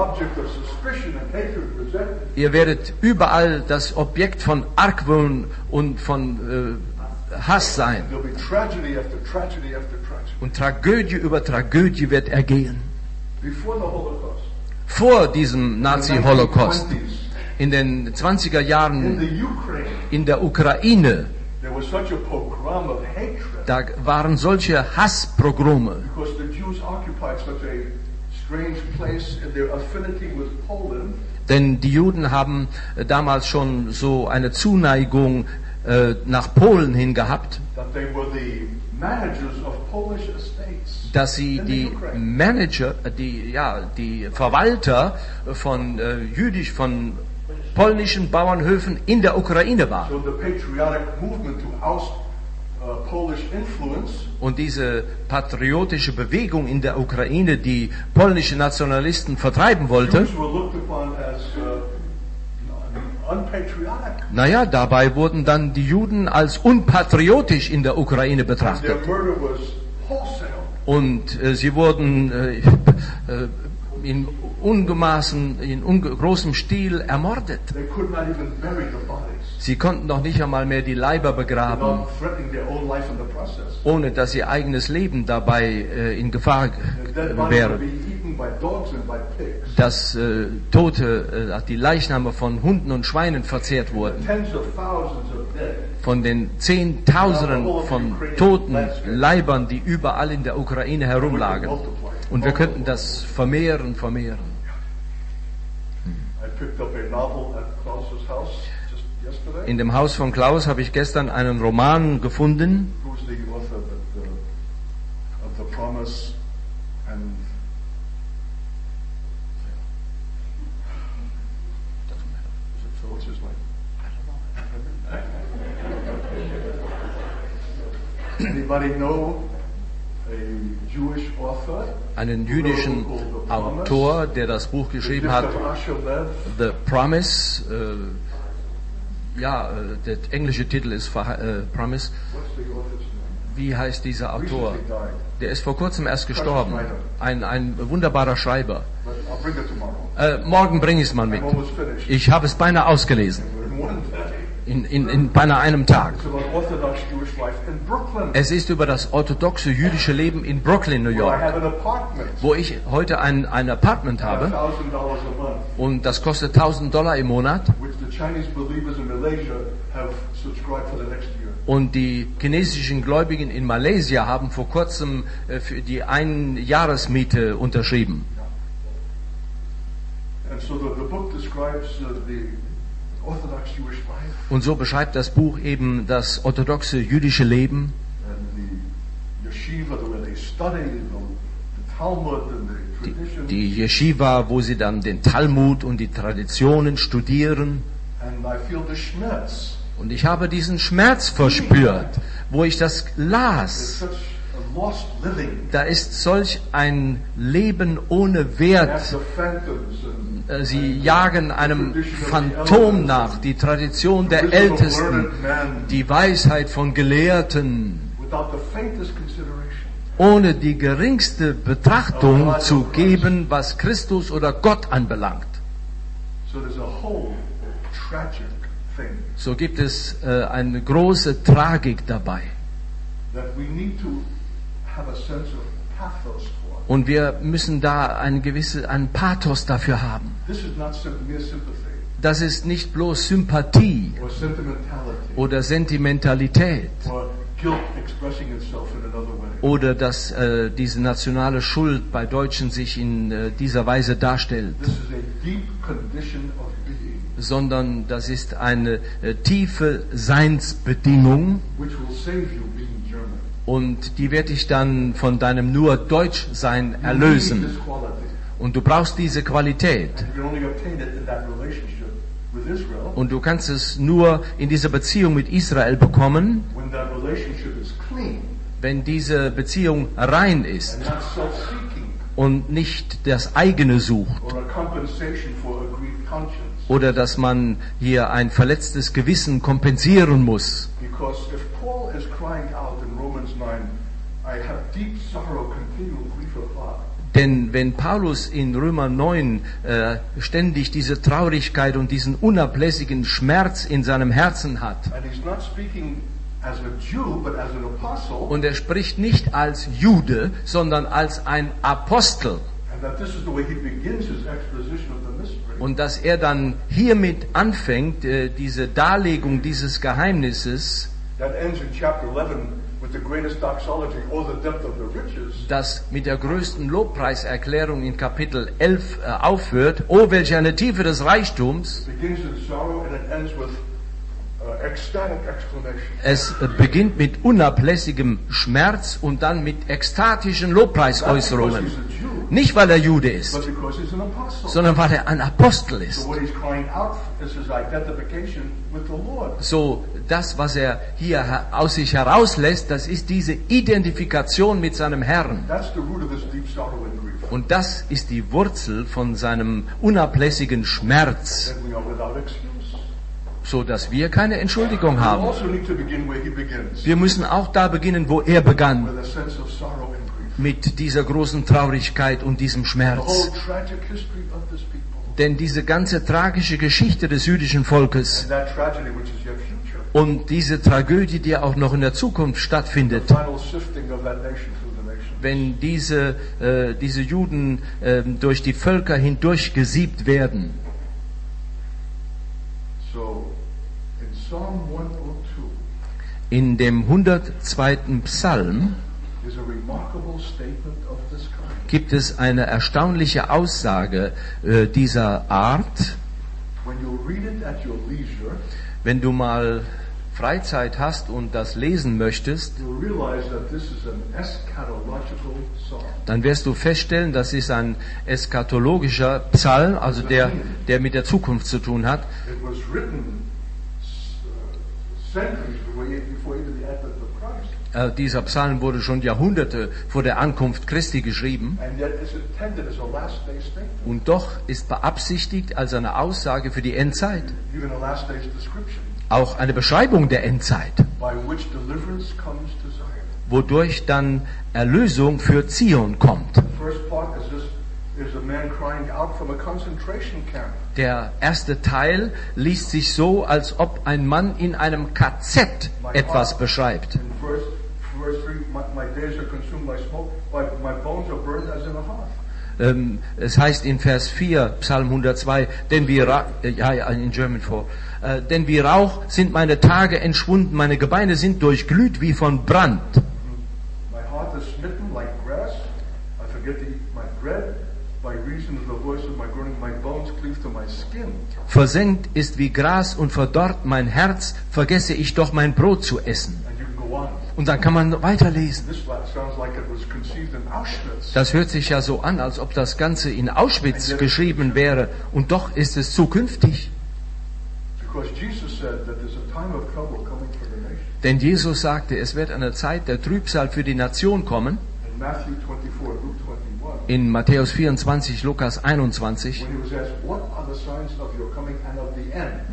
Ihr werdet überall das Objekt von Argwohn und von Hass sein. Und Tragödie über Tragödie wird ergehen. Vor diesem Nazi-Holocaust, in den 20er Jahren in der Ukraine, da waren solche Hasspogrome, denn die Juden haben damals schon so eine Zuneigung nach Polen hin gehabt, dass sie die Manager, die Verwalter von von polnischen Bauernhöfen in der Ukraine waren. Und diese patriotische Bewegung in der Ukraine, die polnische Nationalisten vertreiben wollte, dabei wurden dann die Juden als unpatriotisch in der Ukraine betrachtet. Und sie wurden in großem Stil ermordet. Sie konnten noch nicht einmal mehr die Leiber begraben, ohne dass ihr eigenes Leben dabei in Gefahr wäre. Dass die Leichname von Hunden und Schweinen verzehrt wurden. Von den Zehntausenden von toten Leibern, die überall in der Ukraine herumlagen. Und wir könnten das vermehren. In dem Haus von Klaus habe ich gestern einen Roman gefunden. Einen jüdischen Autor, der das Buch geschrieben hat, The Promise. Der englische Titel ist Promise. Wie heißt dieser Autor? Der ist vor kurzem erst gestorben. Ein wunderbarer Schreiber. Morgen bringe ich es mal mit. Ich habe es beinahe ausgelesen. In beinahe einem Tag. Es ist über das orthodoxe jüdische Leben in Brooklyn, New York, wo ich heute ein Apartment habe, und das kostet $1.000 im Monat, und die chinesischen Gläubigen in Malaysia haben vor kurzem für die Einjahresmiete unterschrieben. Und so beschreibt das Buch eben das orthodoxe jüdische Leben. Die Yeshiva, wo sie dann den Talmud und die Traditionen studieren. Und ich habe diesen Schmerz verspürt, wo ich das las. Da ist solch ein Leben ohne Wert Sie jagen einem Phantom nach, die Tradition der Ältesten, die Weisheit von Gelehrten, ohne die geringste Betrachtung zu geben, was Christus oder Gott anbelangt. So gibt es eine große Tragik dabei. Und wir müssen da einen Pathos dafür haben. Das ist nicht bloß Sympathie oder Sentimentalität oder dass diese nationale Schuld bei Deutschen sich in dieser Weise darstellt, sondern das ist eine tiefe Seinsbedingung, und die wird dich dann von deinem nur Deutschsein erlösen. Und du brauchst diese Qualität. Und du kannst es nur in dieser Beziehung mit Israel bekommen, wenn diese Beziehung rein ist und nicht das eigene sucht. Oder dass man hier ein verletztes Gewissen kompensieren muss. Denn wenn Paulus in Römer 9 ständig diese Traurigkeit und diesen unablässigen Schmerz in seinem Herzen hat, und er spricht nicht als Jude, sondern als ein Apostel, und dass er dann hiermit anfängt, diese Darlegung dieses Geheimnisses, das mit der größten Lobpreiserklärung in Kapitel 11 aufhört. Oh, welche eine Tiefe des Reichtums! Es beginnt mit unablässigem Schmerz und dann mit ekstatischen Lobpreisäußerungen. Nicht, weil er Jude ist, sondern weil er ein Apostel ist. So, das, was er hier aus sich herauslässt, das ist diese Identifikation mit seinem Herrn. Und das ist die Wurzel von seinem unablässigen Schmerz, so dass wir keine Entschuldigung haben. Wir müssen auch da beginnen, wo er begann, mit dieser großen Traurigkeit und diesem Schmerz. Denn diese ganze tragische Geschichte des jüdischen Volkes und diese Tragödie, die auch noch in der Zukunft stattfindet, wenn diese Juden durch die Völker hindurch gesiebt werden. In dem 102. Psalm gibt es eine erstaunliche Aussage dieser Art. Wenn du mal Freizeit hast und das lesen möchtest, dann wirst du feststellen, das ist ein eschatologischer Psalm, also der mit der Zukunft zu tun hat. Dieser Psalm wurde schon Jahrhunderte vor der Ankunft Christi geschrieben. Und doch ist beabsichtigt als eine Aussage für die Endzeit. Auch eine Beschreibung der Endzeit, wodurch dann Erlösung für Zion kommt. Der erste Teil liest sich so, als ob ein Mann in einem KZ etwas beschreibt. Es heißt in Vers 4, Psalm 102, denn wie Rauch sind meine Tage entschwunden, meine Gebeine sind durchglüht wie von Brand. Versenkt ist wie Gras und verdorrt mein Herz, vergesse ich doch mein Brot zu essen. Und dann kann man weiterlesen. Das hört sich ja so an, als ob das Ganze in Auschwitz geschrieben wäre. Und doch ist es zukünftig. Denn Jesus sagte, es wird eine Zeit der Trübsal für die Nation kommen. In Matthäus 24, Lukas 21,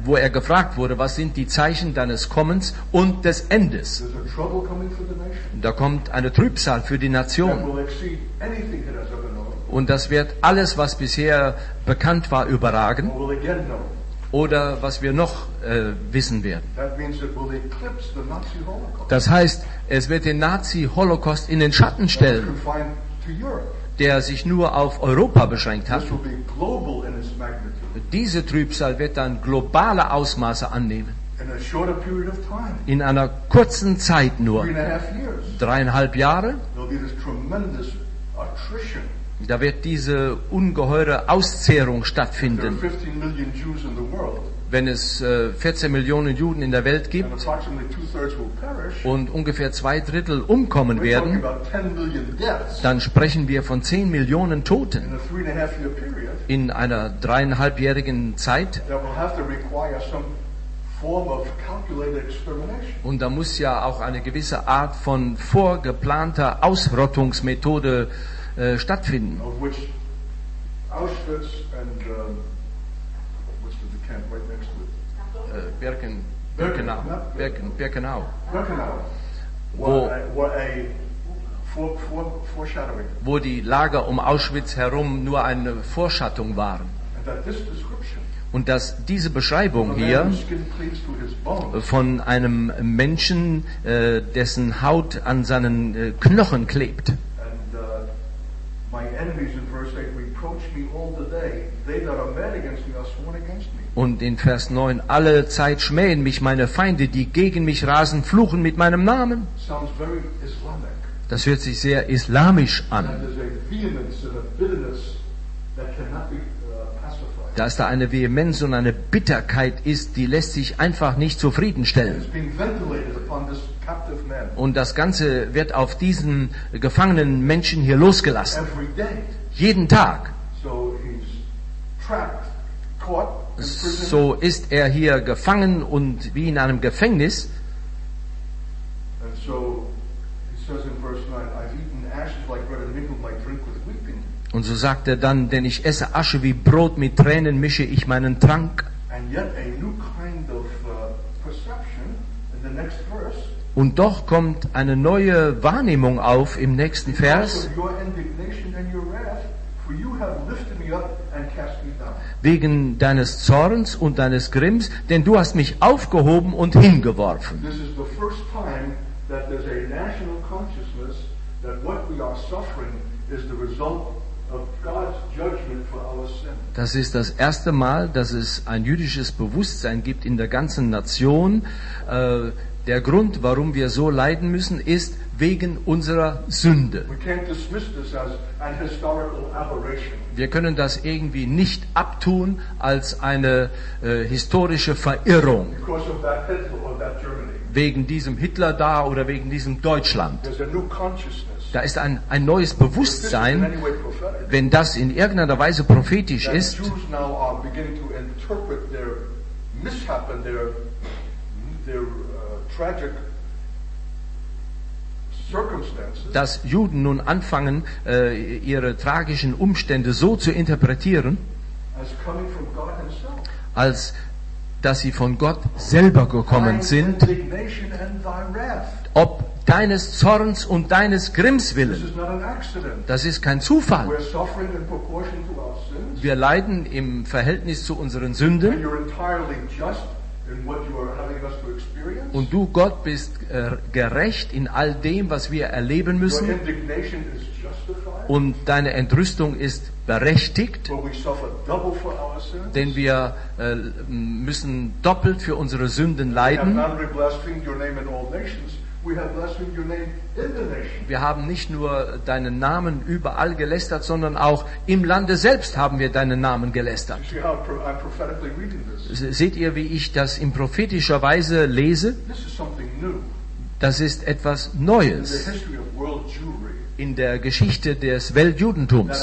wo er gefragt wurde, was sind die Zeichen deines Kommens und des Endes? Da kommt eine Trübsal für die Nation. Und das wird alles, was bisher bekannt war, überragen. Oder was wir noch wissen werden. Das heißt, es wird den Nazi-Holocaust in den Schatten stellen, der sich nur auf Europa beschränkt hat. Diese Trübsal wird dann globale Ausmaße annehmen. In einer kurzen Zeit nur. 3,5 Jahre. Da wird diese ungeheure Auszehrung stattfinden. Wenn es 14 Millionen Juden in der Welt gibt und ungefähr 2/3 umkommen werden, dann sprechen wir von 10 Millionen Toten in einer 3,5-jährigen Zeit. Und da muss ja auch eine gewisse Art von vorgeplanter Ausrottungsmethode stattfinden. Birkenau. Wo die Lager um Auschwitz herum nur eine Vorschattung waren. Und dass diese Beschreibung hier von einem Menschen, dessen Haut an seinen Knochen klebt. Und in Vers 9, alle Zeit schmähen mich meine Feinde, die gegen mich rasen, fluchen mit meinem Namen. Das hört sich sehr islamisch an. Dass da eine Vehemenz und eine Bitterkeit ist, die lässt sich einfach nicht zufriedenstellen. Und das Ganze wird auf diesen gefangenen Menschen hier losgelassen. Jeden Tag. So ist er hier gefangen und wie in einem Gefängnis. Und so sagt er dann, denn ich esse Asche wie Brot, mit Tränen mische ich meinen Trank. Und doch kommt eine neue Wahrnehmung auf im nächsten Vers. Wegen deines Zorns und deines Grimms, denn du hast mich aufgehoben und hingeworfen. Das ist das erste Mal, dass es ein jüdisches Bewusstsein gibt in der ganzen Nation. Der Grund, warum wir so leiden müssen, ist wegen unserer Sünde. Wir können das irgendwie nicht abtun als eine historische Verirrung. Wegen diesem Hitler da oder wegen diesem Deutschland. Da ist ein neues Bewusstsein, wenn das in irgendeiner Weise prophetisch ist, dass Juden nun anfangen, ihre tragischen Umstände so zu interpretieren, als dass sie von Gott selber gekommen sind, ob deines Zorns und deines Grimms willen. Das ist kein Zufall. Wir leiden im Verhältnis zu unseren Sünden. Und du, Gott, bist gerecht in all dem, was wir erleben müssen. Und deine Entrüstung ist berechtigt, denn wir müssen doppelt für unsere Sünden leiden. Wir haben nicht nur deinen Namen überall gelästert, sondern auch im Lande selbst haben wir deinen Namen gelästert. Seht ihr, wie ich das in prophetischer Weise lese? Das ist etwas Neues in der Geschichte des Weltjudentums.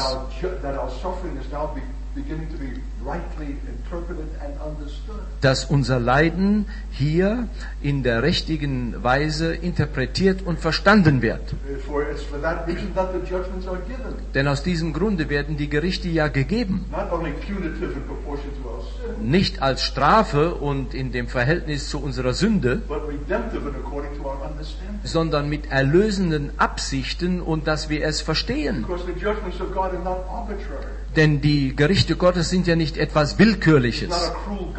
Dass unser Leiden hier in der richtigen Weise interpretiert und verstanden wird. Denn aus diesem Grunde werden die Gerichte ja gegeben. nicht als Strafe und in dem Verhältnis zu unserer Sünde, sondern mit erlösenden Absichten und dass wir es verstehen. Denn die Gerichte Gottes sind ja nicht etwas Willkürliches.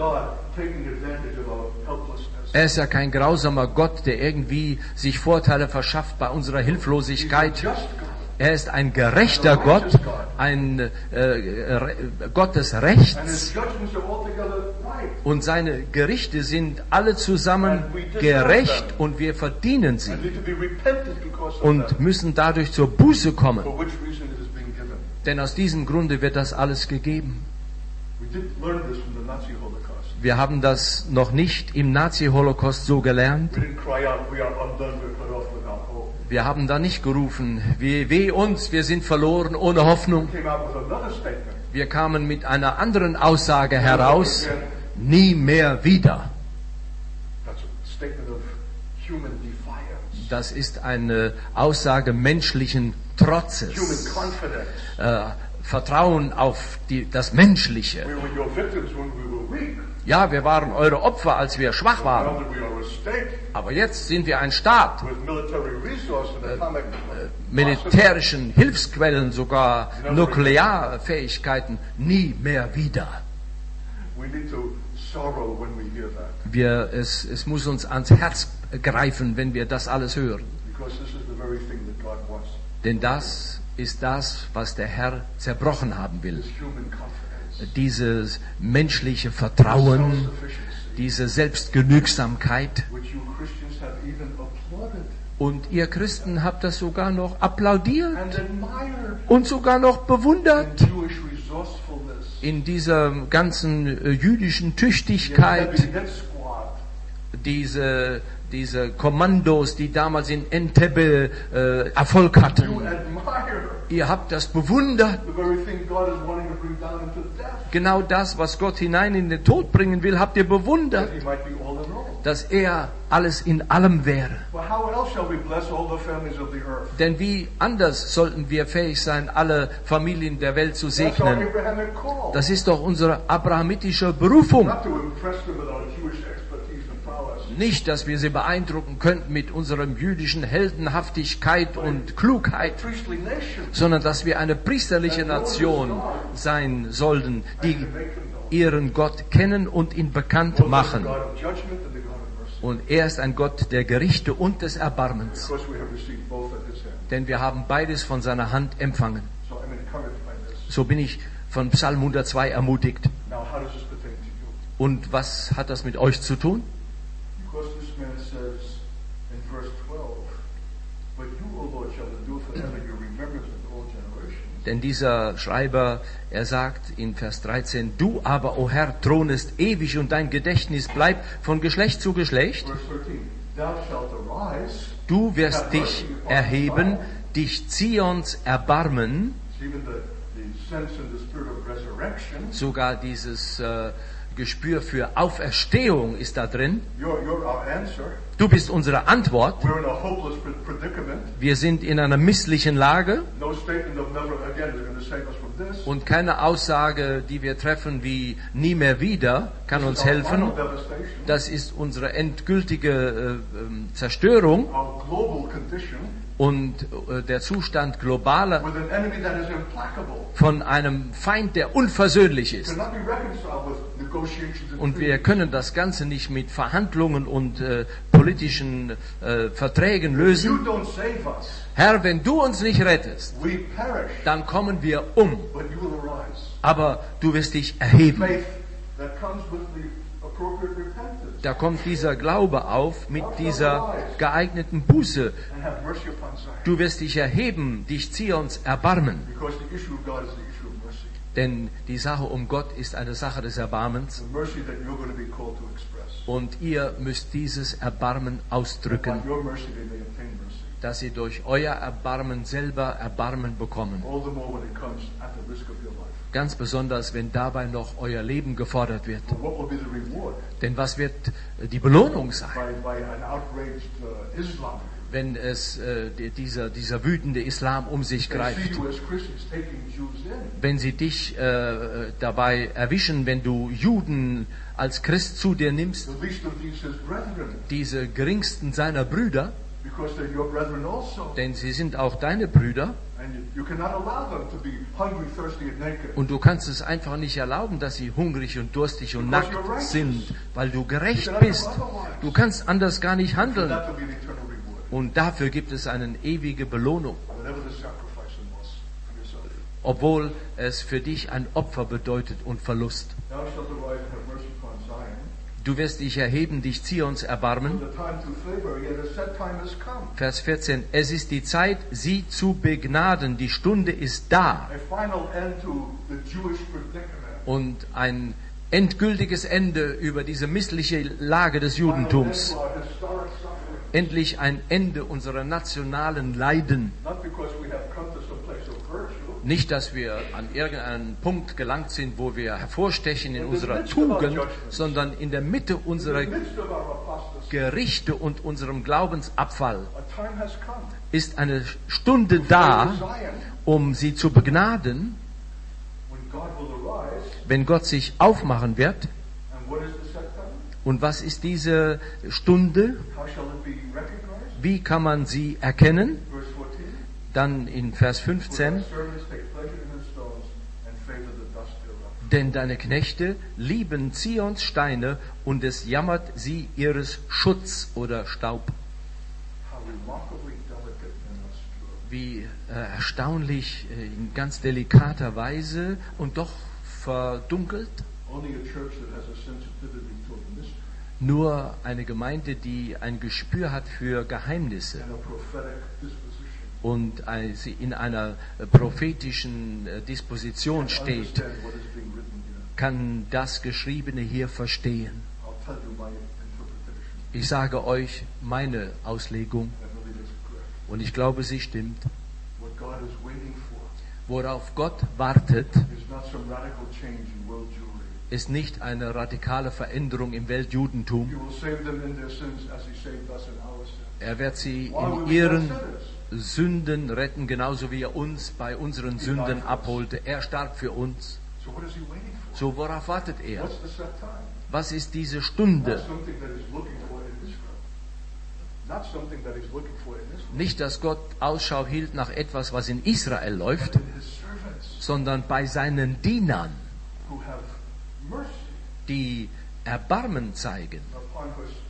Er ist ja kein grausamer Gott, der irgendwie sich Vorteile verschafft bei unserer Hilflosigkeit. Er ist ein gerechter Gott, ein Gott des Rechts. Und seine Gerichte sind alle zusammen gerecht und wir verdienen sie. Und müssen dadurch zur Buße kommen. Denn aus diesem Grunde wird das alles gegeben. Wir haben das noch nicht im Nazi-Holocaust so gelernt. Wir haben da nicht gerufen, weh uns, wir sind verloren, ohne Hoffnung. Wir kamen mit einer anderen Aussage heraus, nie mehr wieder. Das ist eine Aussage menschlichen Trotzes. Vertrauen auf das Menschliche. Ja, wir waren eure Opfer, als wir schwach waren. Aber jetzt sind wir ein Staat. Militärischen Hilfsquellen, sogar Nuklearfähigkeiten, nie mehr wieder. Es muss uns ans Herz greifen, wenn wir das alles hören. Denn das ist das, was der Herr zerbrochen haben will. Dieses menschliche Vertrauen, diese Selbstgenügsamkeit. Und ihr Christen habt das sogar noch applaudiert und sogar noch bewundert in dieser ganzen jüdischen Tüchtigkeit, diese Kommandos, die damals in Entebbe Erfolg hatten. Ihr habt das bewundert. Genau das, was Gott hinein in den Tod bringen will, habt ihr bewundert. Dass er alles in allem wäre. Denn wie anders sollten wir fähig sein, alle Familien der Welt zu segnen? Das ist doch unsere abrahamitische Berufung. Nicht, dass wir sie beeindrucken könnten mit unserer jüdischen Heldenhaftigkeit und Klugheit, sondern dass wir eine priesterliche Nation sein sollten, die ihren Gott kennen und ihn bekannt machen. Und er ist ein Gott der Gerichte und des Erbarmens. Denn wir haben beides von seiner Hand empfangen. So bin ich von Psalm 102 ermutigt. Und was hat das mit euch zu tun? Denn dieser Schreiber, er sagt in Vers 13, du aber, o Herr, thronest ewig und dein Gedächtnis bleibt von Geschlecht zu Geschlecht. Du wirst dich erheben, dich Zions erbarmen. Sogar dieses Gespür für Auferstehung ist da drin. Du bist unsere Antwort. Wir sind in einer misslichen Lage. Und keine Aussage, die wir treffen wie nie mehr wieder, kann uns helfen. Das ist unsere endgültige Zerstörung. Und der Zustand globaler von einem Feind, der unversöhnlich ist. Und wir können das Ganze nicht mit Verhandlungen und politischen Verträgen lösen. Herr, wenn du uns nicht rettest, dann kommen wir um. Aber du wirst dich erheben. Da kommt dieser Glaube auf mit dieser geeigneten Buße. Du wirst dich erheben, dich Zions erbarmen. Denn die Sache um Gott ist eine Sache des Erbarmens. Und ihr müsst dieses Erbarmen ausdrücken. dass sie durch euer Erbarmen selber Erbarmen bekommen. All the more when it comes at the risk of your life. Ganz besonders, wenn dabei noch euer Leben gefordert wird. But what will be the reward? Denn was wird die Belohnung sein, By an outraged Islam. wenn es dieser wütende Islam um sich They greift? see you as Christians taking Jews in. Wenn sie dich dabei erwischen, wenn du Juden als Christ zu dir nimmst, The least of these his brethren, diese geringsten seiner Brüder, because they're your brethren also. denn sie sind auch deine Brüder, And you cannot allow them to be hungry, thirsty, and naked. und du kannst es einfach nicht erlauben, dass sie hungrig und durstig und nackt sind, weil du gerecht bist. Du kannst anders gar nicht handeln. That will be an eternal reward. Und dafür gibt es eine ewige Belohnung, Whatever the sacrifice and loss for yourself. obwohl es für dich ein Opfer bedeutet und Verlust. Thou shalt arise and have mercy upon Zion. Du wirst dich erheben, dich Zions erbarmen. The time to favor, yet a set time has come. Vers 14. Es ist die Zeit, sie zu begnaden. Die Stunde ist da. A final end to the Jewish predicament. Und ein endgültiges Ende über diese missliche Lage des Final end Judentums. to our historic suffering. Endlich ein Ende unserer nationalen Leiden. Not because we have come to some place of virtue. Nicht, dass wir an irgendeinen Punkt gelangt sind, wo wir hervorstechen in unserer Tugend, sondern in der Mitte unserer In the midst of our apostasy, Gerichte und unserem Glaubensabfall a time has come. ist eine Stunde da, Zion, um sie zu begnaden, when God will arise, wenn Gott sich aufmachen wird. and what is the set time? Und was ist diese Stunde? How shall it be recognized? Wie kann man sie erkennen? Verse 14. Dann in Vers For thy 15. servants take pleasure in the stones and favor the dust thereof. Denn deine Knechte lieben Zions Steine und es jammert sie ihres Schutz oder Staub. How remarkably delicate and obscure. Wie erstaunlich in ganz delikater Weise und doch verdunkelt. Only a church that has a sensitivity toward mystery Nur eine Gemeinde, die ein Gespür hat für Geheimnisse and a prophetic disposition und sie in einer prophetischen Disposition steht, understand what is being written here. kann das Geschriebene hier verstehen. I'll tell you my interpretation. Ich sage euch meine Auslegung I believe it's correct. und ich glaube, sie stimmt. What God is waiting for Worauf Gott wartet, is not some radical change in world Jewry. ist nicht eine radikale Veränderung im Weltjudentum. He will save them in their sins as He saved us in our sins. Er wird sie Why will in we ihren not sinners? Sünden retten, genauso wie er uns bei unseren Sünden abholte. Er starb für uns. So what is He waiting for? So, worauf wartet er? What's the set time? Was ist diese Not Stunde? something that He's looking for in Israel. Not something that He's looking for in Israel. Nicht, dass Gott Ausschau hielt nach etwas, was in Israel läuft, But in His servants sondern bei seinen Dienern, who have mercy die Erbarmen zeigen. upon her stones.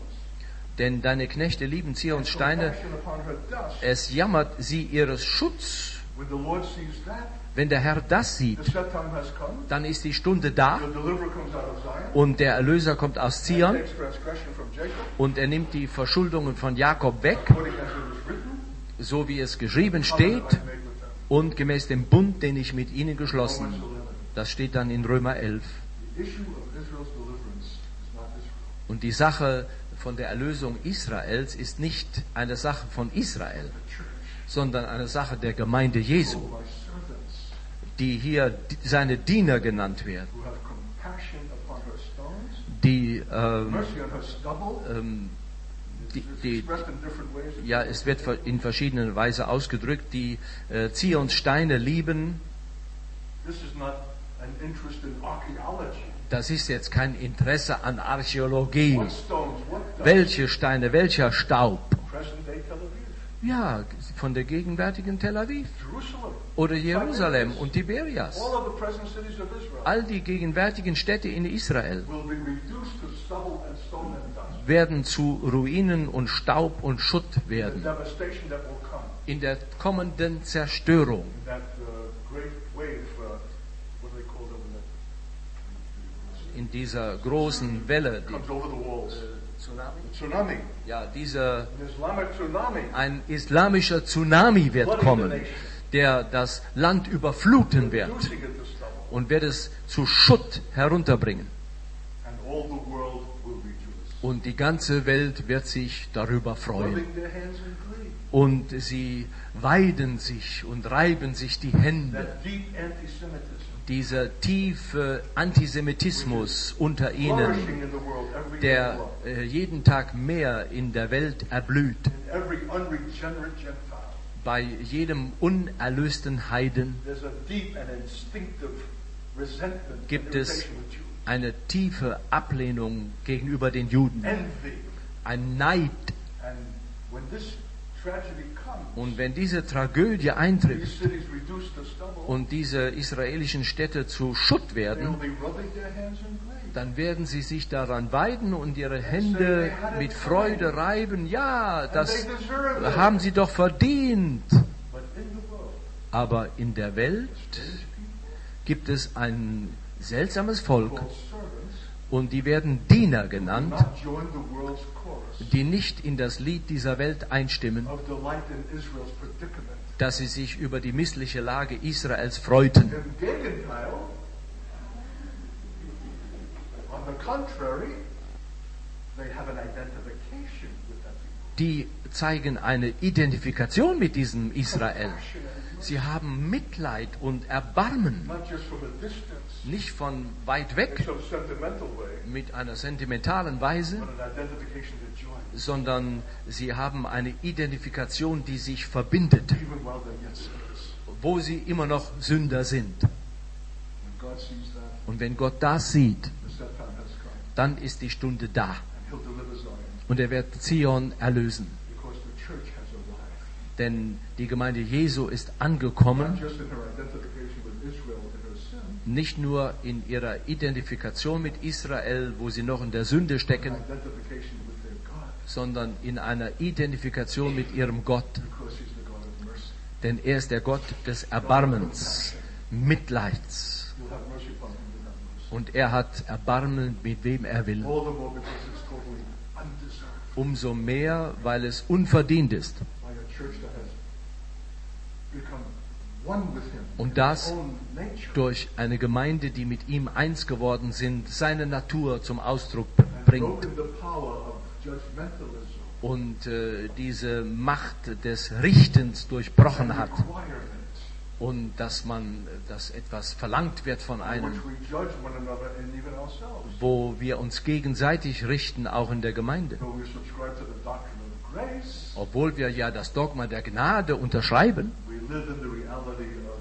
Denn deine Knechte lieben Zions Steine, Compassion upon her dust. es jammert sie ihres Schutz. When the Lord sees that, Wenn der Herr das sieht, the set time has come. dann ist die Stunde da The deliverer comes out of Zion. und der Erlöser kommt aus Zion Takes transgression from Jacob. und er nimmt die Verschuldungen von Jakob weg, According as it is written. so wie es geschrieben Covenant steht, I made with them. und gemäß dem Bund, den ich mit ihnen geschlossen. Romans 11. Das steht dann in Römer 11. The issue of Israel's deliverance is not Israel. Und die Sache von der Erlösung Israels ist nicht eine Sache von Israel, The church. sondern eine Sache der Gemeinde Jesu, My servants die hier seine Diener genannt werden, who have compassion upon her stones. die, Mercy on her stubble. It's die expressed in different ways. ja, es wird in verschiedener Weise ausgedrückt, die Zions Steine lieben. This is not an interest in archaeology. Das ist jetzt kein Interesse an Archäologie. What stones, what dust? Welche Steine, welcher Staub? Present day Tel Aviv. Ja, von der gegenwärtigen Tel Aviv Jerusalem. oder Jerusalem und Tiberias. All of the present cities of Israel All die gegenwärtigen Städte in Israel will be reduced to stubble and stone and dust. werden zu Ruinen und Staub und Schutt The werden. devastation that will come. In der kommenden Zerstörung, That great wave, what do they call it? in dieser großen Welle, Comes over the walls. Tsunami? Tsunami. Ja, dieser An Islamic tsunami. ein islamischer Tsunami wird Flooding the kommen, nation. der das Land überfluten wird Reducing it to stubble. und wird es zu Schutt herunterbringen. And all the world will rejoice. Und die ganze Welt wird sich darüber freuen. rubbing their hands in glee. Und sie weiden sich und reiben sich die Hände. That deep anti-Semitism Dieser tiefe Antisemitismus unter ihnen, flourishing in the world every day der long. jeden Tag mehr in der Welt erblüht. In every unregenerate Gentile. Bei jedem unerlösten Heiden There's a deep and instinctive resentment gibt and es irritation with Jews. eine tiefe Ablehnung gegenüber den Juden, Envy. ein Neid. And when this tragedy comes, Und wenn diese Tragödie these eintrifft cities reduced to stubble, und diese israelischen Städte zu Schutt they'll werden, be rubbing their hands in glee. dann werden sie sich daran weiden und ihre Hände mit Freude reiben. Ja, das haben sie doch verdient. But in the world, Aber in der Welt gibt es ein seltsames Volk called servants, und die werden Diener do genannt, not join the world's chorus die nicht in das Lied dieser Welt einstimmen, of delight in Israel's predicament. dass sie sich über die missliche Lage Israels freuten. Im Gegenteil, on the contrary, they have an identification with that people. Die zeigen eine Identifikation mit diesem Israel. Compassion and Sie haben Mitleid und Erbarmen, not just from a distance, nicht von weit in weg some sentimental way, mit einer sentimentalen Weise, but an identification that joins, sondern sie haben eine Identifikation, die sich verbindet, even while they're yet sinners. wo sie immer noch Sünder sind. When God sees that, Und wenn Gott das sieht, the set time has come, dann ist die Stunde da and He'll deliver Zion, und er wird Zion erlösen. because the church has arrived. Denn die Gemeinde Jesu ist Not angekommen, just in her identification with Israel and her sin, nicht nur in ihrer Identifikation mit Israel, wo sie noch in der Sünde but stecken, an identification with their God, sondern in einer Identifikation mit ihrem Gott. because He's the God of mercy. Denn er ist der Gott des Erbarmens, Mitleids. You'll have mercy upon him with that mercy. Und er hat Erbarmen, mit wem er will. All the more because it's totally undeserved Umso mehr, weil es unverdient ist. by a church that has become one with him Und in das his own nature durch eine Gemeinde, die mit ihm eins geworden sind, seine Natur zum Ausdruck and bringt. broken the power of judgmentalism Und diese Macht des Richtens durchbrochen and hat. requirement, Und dass etwas verlangt wird von in einem, which we judge one another and even ourselves. wo wir uns gegenseitig richten, auch in der Gemeinde. Though we subscribe to the doctrine of grace, Obwohl wir ja das Dogma der Gnade unterschreiben, we live in the reality of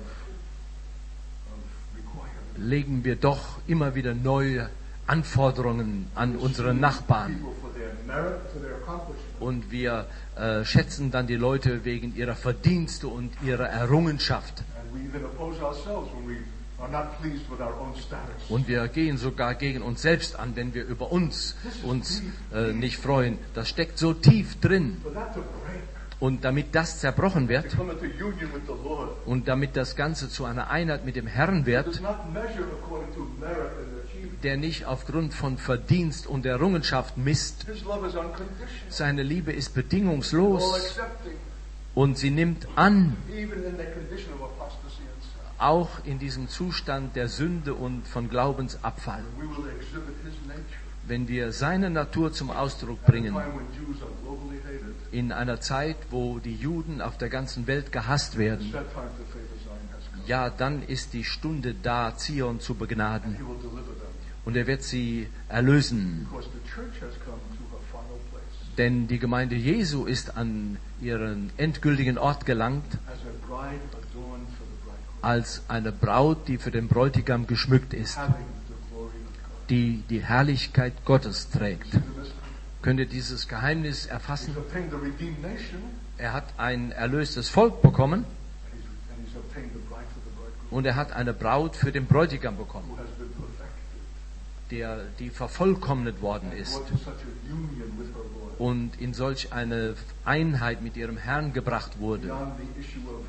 requirement. legen wir doch immer wieder neue Anforderungen an unsere Nachbarn. People for their merit, for their accomplishment. Und wir schätzen dann die Leute wegen ihrer Verdienste und ihrer Errungenschaft. And we even oppose ourselves when we are not pleased with our own status. Und wir gehen sogar gegen uns selbst an, wenn wir über uns nicht freuen. Das steckt so tief drin. For that to break, Und damit das zerbrochen to wird come into union with the Lord, und damit das Ganze zu einer Einheit mit dem Herrn does wird, not measure according to merit and achievement. der nicht aufgrund von Verdienst und Errungenschaft misst. His love is unconditional, Seine Liebe ist all bedingungslos accepting, und sie nimmt an, even in the condition of apostasy and sin. auch in diesem Zustand der Sünde und von Glaubensabfall. And we will exhibit his nature. Wenn wir seine Natur zum Ausdruck At a bringen, time when Jews are globally hated, in einer Zeit, wo die Juden auf der ganzen Welt gehasst the werden, set time to favor Zion has come. ja, dann ist die Stunde da, Zion zu begnaden. He will deliver them. Und er wird sie erlösen. Because the church has come to her final place Denn die Gemeinde Jesu ist an ihren endgültigen Ort gelangt, as a bride adorned for the bridegroom, als eine Braut, die für den Bräutigam geschmückt ist, having the glory of God. die die Herrlichkeit Gottes trägt. See the mystery? Könnt ihr dieses Geheimnis erfassen? He's obtained the redeemed nation, Er hat ein erlöstes Volk bekommen and he's obtained the bride for the bridegroom, und er hat eine Braut für den Bräutigam bekommen, who has been perfected, die vervollkommnet worden ist brought to such a union with her Lord, und in solch eine Einheit mit ihrem Herrn gebracht wurde, beyond the issue of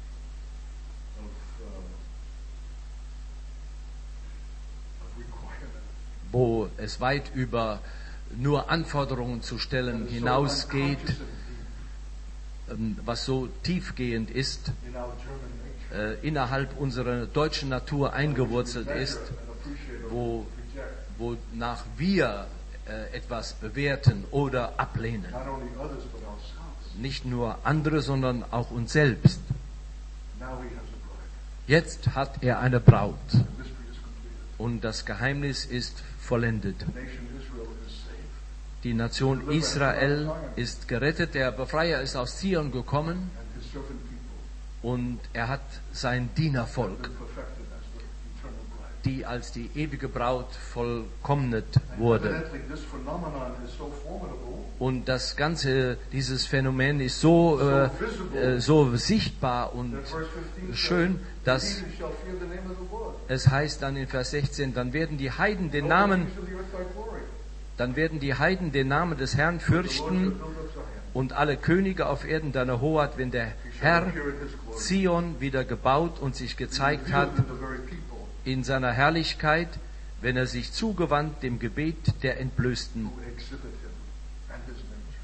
requirement. wo es weit über nur Anforderungen zu stellen hinausgeht, So unconscious was so tiefgehend ist, in our German nature, innerhalb unserer deutschen Natur eingewurzelt ist, measure and appreciate or wo reject. wonach wir etwas bewerten oder ablehnen. Not only others, but ourselves. Nicht nur andere, sondern auch uns selbst. Now he has a bride. Jetzt hat er eine Braut The mystery is completed. und das Geheimnis ist vollendet. The nation Israel is saved. Die Nation Israel ist gerettet, der Befreier ist aus Zion gekommen And his servant people und er hat sein Dienervolk, been perfected as the eternal bride. die als die ewige Braut vollkommnet And wurde. evidently this phenomenon is so formidable. Und das Ganze, dieses Phänomen ist so sichtbar und That verse 15 schön, says, dass "The heathen shall fear the name of the Lord. es heißt dann in Vers 16, dann werden die Heiden den All Namen, the kings of the earth thy glory. dann werden die Heiden den Namen des Herrn The Lord shall fürchten build up Zion. und alle Könige auf Erden deine Hoheit, wenn der He shall Herr appear in his glory. Zion wieder gebaut und sich gezeigt hat Revealed in the very people in seiner Herrlichkeit, wenn er sich zugewandt dem Gebet der Entblößten. who exhibit him and his nature.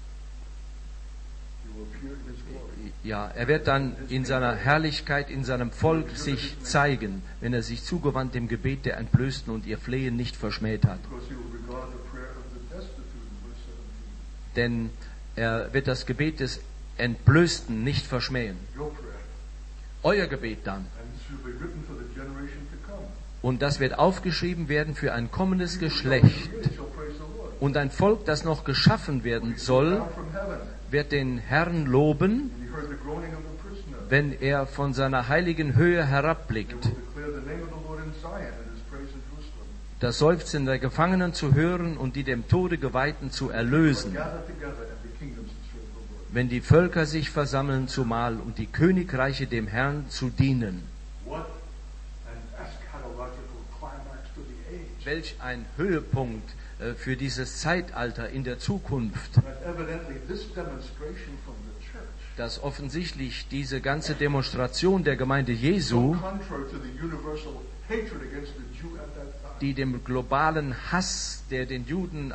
He will appear in his glory. Ja, er wird dann in seiner Herrlichkeit, in seinem Volk sich zeigen, wenn er sich zugewandt dem Gebet der Entblößten und ihr Flehen nicht verschmäht hat. Because he will regard the prayer of the destitute in verse 17. Denn er wird das Gebet des Entblößten nicht verschmähen. Your prayer. Euer Gebet dann. And this will be written for the generation to come. Und das wird aufgeschrieben werden für ein kommendes Geschlecht. They shall praise the Lord. Und ein Volk, das noch geschaffen werden soll, Down from heaven. wird den Herrn loben, And he heard the groaning of the prisoner. wenn er von seiner heiligen Höhe herabblickt, They will declare the name of the Lord in Zion and his praise in Jerusalem. das Seufzen der Gefangenen zu hören und die dem Tode Geweihten zu erlösen, Gather together and the kingdoms to serve the Lord. wenn die Völker sich versammeln zumal und die Königreiche dem Herrn zu dienen. What an eschatological climax to the age. Welch ein Höhepunkt für dieses Zeitalter in der Zukunft, And evidently this demonstration from the church, dass offensichtlich diese ganze Demonstration der Gemeinde so Jesu, contrary to the universal hatred against the Jew at that time, die dem globalen Hass, der den Juden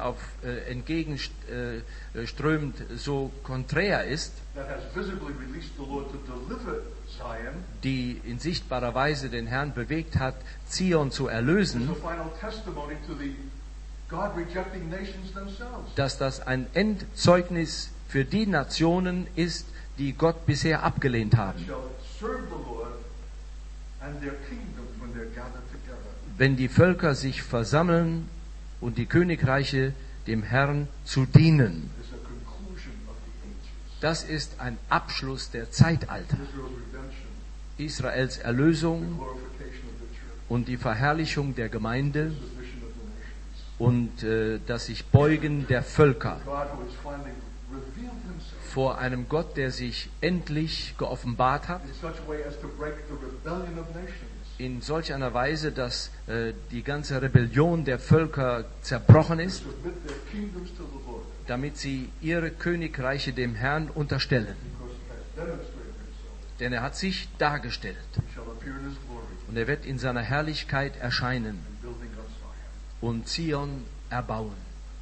entgegenströmt, so konträr ist, that has visibly released the Lord to deliver Zion, die in sichtbarer Weise den Herrn bewegt hat, Zion zu is erlösen, a final testimony to the God-rejecting nations themselves. dass das ein Endzeugnis für die Nationen ist, die Gott bisher abgelehnt That haben. shall serve the Lord and their kingdoms when they're gathered together. Wenn die Völker sich versammeln und die Königreiche dem Herrn zu dienen. It's a conclusion of the ages. Das ist ein Abschluss der Zeitalter. Israel's redemption, Israels the Erlösung glorification of the church, und die Verherrlichung der Gemeinde submission of the nations. und das sich Beugen der Völker God who has finally revealed himself vor einem Gott, der sich endlich geoffenbart hat, in such a way as to break the rebellion of nations. in solch einer Weise, dass die ganze Rebellion der Völker zerbrochen ist, Submit their kingdoms to the Lord, damit sie ihre Königreiche dem Herrn unterstellen. because he has demonstrated himself. Denn er hat sich dargestellt He shall appear in his glory und er wird in seiner Herrlichkeit erscheinen and building up Zion. und Zion erbauen.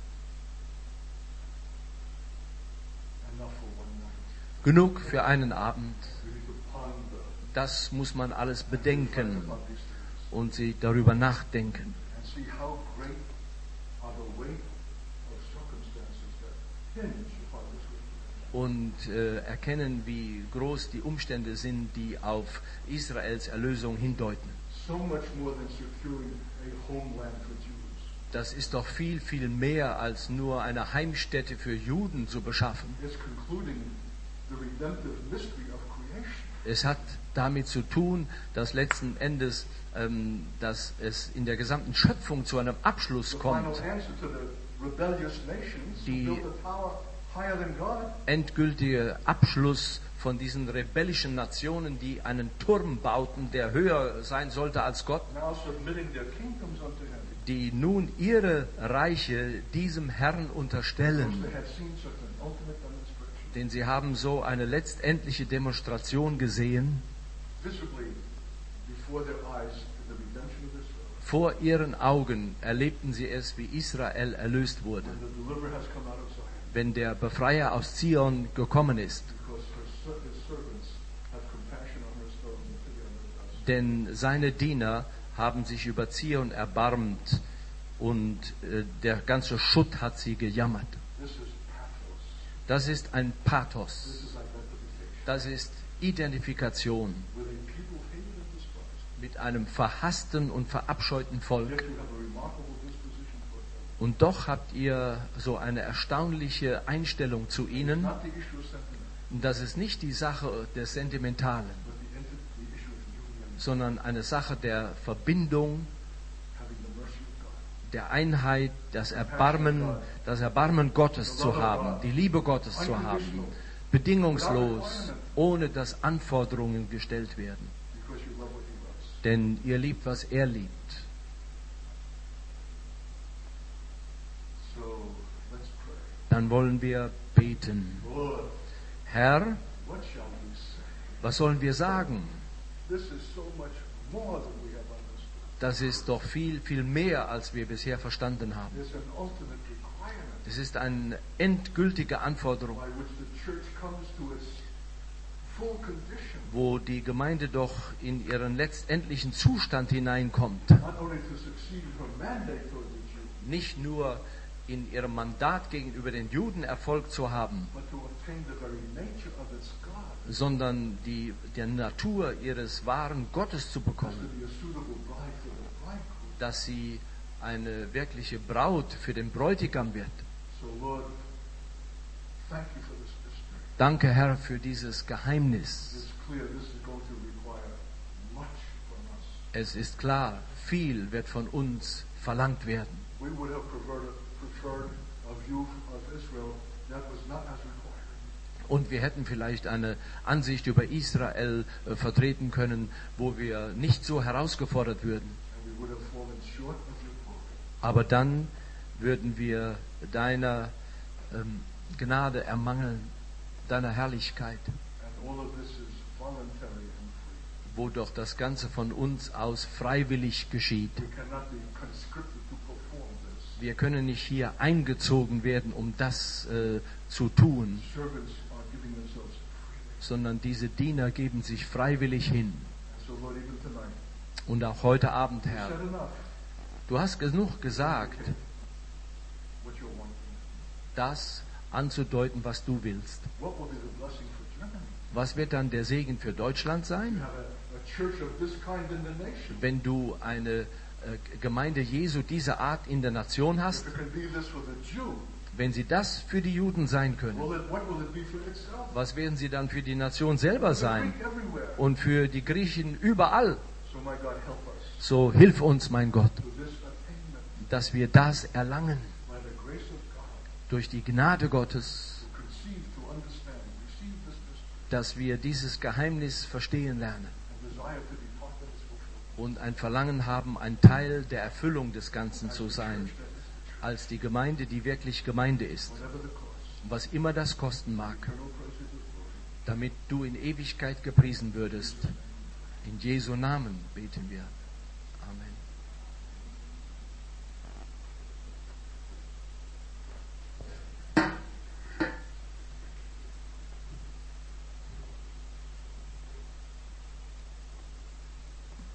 Enough for one night. Genug für einen Abend. We need to ponder Das muss man alles bedenken about these things und sie darüber nachdenken. and see how great are the weight of circumstances that hinge upon this redemption. Und erkennen, wie groß die Umstände sind, die auf Israels Erlösung hindeuten. So much more than securing a homeland for Jews. Das ist doch viel, viel mehr als nur eine Heimstätte für Juden zu beschaffen. It's concluding the redemptive mystery of creation. Es hat damit zu tun, dass letzten Endes, dass es in der gesamten Schöpfung zu einem Abschluss The kommt. final answer to the rebellious nations Die- who built a tower higher than God. Endgültige Abschluss von diesen rebellischen Nationen, die einen Turm bauten, der höher sein sollte als Gott, Now submitting their kingdoms unto him. die nun ihre Reiche diesem Herrn Because unterstellen. they had seen such an ultimate demonstration. Denn sie haben so eine letztendliche Demonstration gesehen. Visibly before their eyes the redemption of Israel. Vor ihren Augen erlebten sie es, wie Israel erlöst wurde, When the deliverer has come out of Zion. wenn der Befreier aus Zion gekommen ist. Because his servants have compassion on her stones and pity on her dust. Denn seine Diener haben sich über Zion erbarmt und der ganze Schutt hat sie gejammert. Das ist ein Pathos. Das ist Identifikation mit einem verhassten und verabscheuten Volk. Und doch habt ihr so eine erstaunliche Einstellung zu ihnen. Und das ist nicht die Sache des Sentimentalen, sondern eine Sache der Verbindung, der Einheit, das Erbarmen Gottes zu haben, die Liebe Gottes zu haben, bedingungslos, ohne dass Anforderungen gestellt werden. Denn ihr liebt, was er liebt. Dann wollen wir beten. Herr, was sollen wir sagen? Das ist doch viel, viel mehr, als wir bisher verstanden haben. Es ist eine endgültige Anforderung, wo die Gemeinde doch in ihren letztendlichen Zustand hineinkommt. Nicht nur in ihrem Mandat gegenüber den Juden Erfolg zu haben, sondern die Natur ihres wahren Gottes zu bekommen, dass sie eine wirkliche Braut für den Bräutigam wird. Danke, Herr, für dieses Geheimnis. Es ist klar, viel wird von uns verlangt werden. Und wir hätten vielleicht eine Ansicht über Israel vertreten können, wo wir nicht so herausgefordert würden. Aber dann würden wir deiner Gnade ermangeln, deiner Herrlichkeit, wo doch das Ganze von uns aus freiwillig geschieht. Wir können nicht hier eingezogen werden, um das zu tun, sondern diese Diener geben sich freiwillig hin. Und auch heute Abend, Herr, du hast genug gesagt, das anzudeuten, was du willst. Was wird dann der Segen für Deutschland sein? Wenn du eine Gemeinde Jesu dieser Art in der Nation hast, wenn sie das für die Juden sein können, was werden sie dann für die Nation selber sein und für die Griechen überall? So hilf uns, mein Gott, dass wir das erlangen, durch die Gnade Gottes, dass wir dieses Geheimnis verstehen lernen und ein Verlangen haben, ein Teil der Erfüllung des Ganzen zu sein, als die Gemeinde, die wirklich Gemeinde ist, was immer das kosten mag, damit du in Ewigkeit gepriesen würdest. In Jesu Namen beten wir. Amen.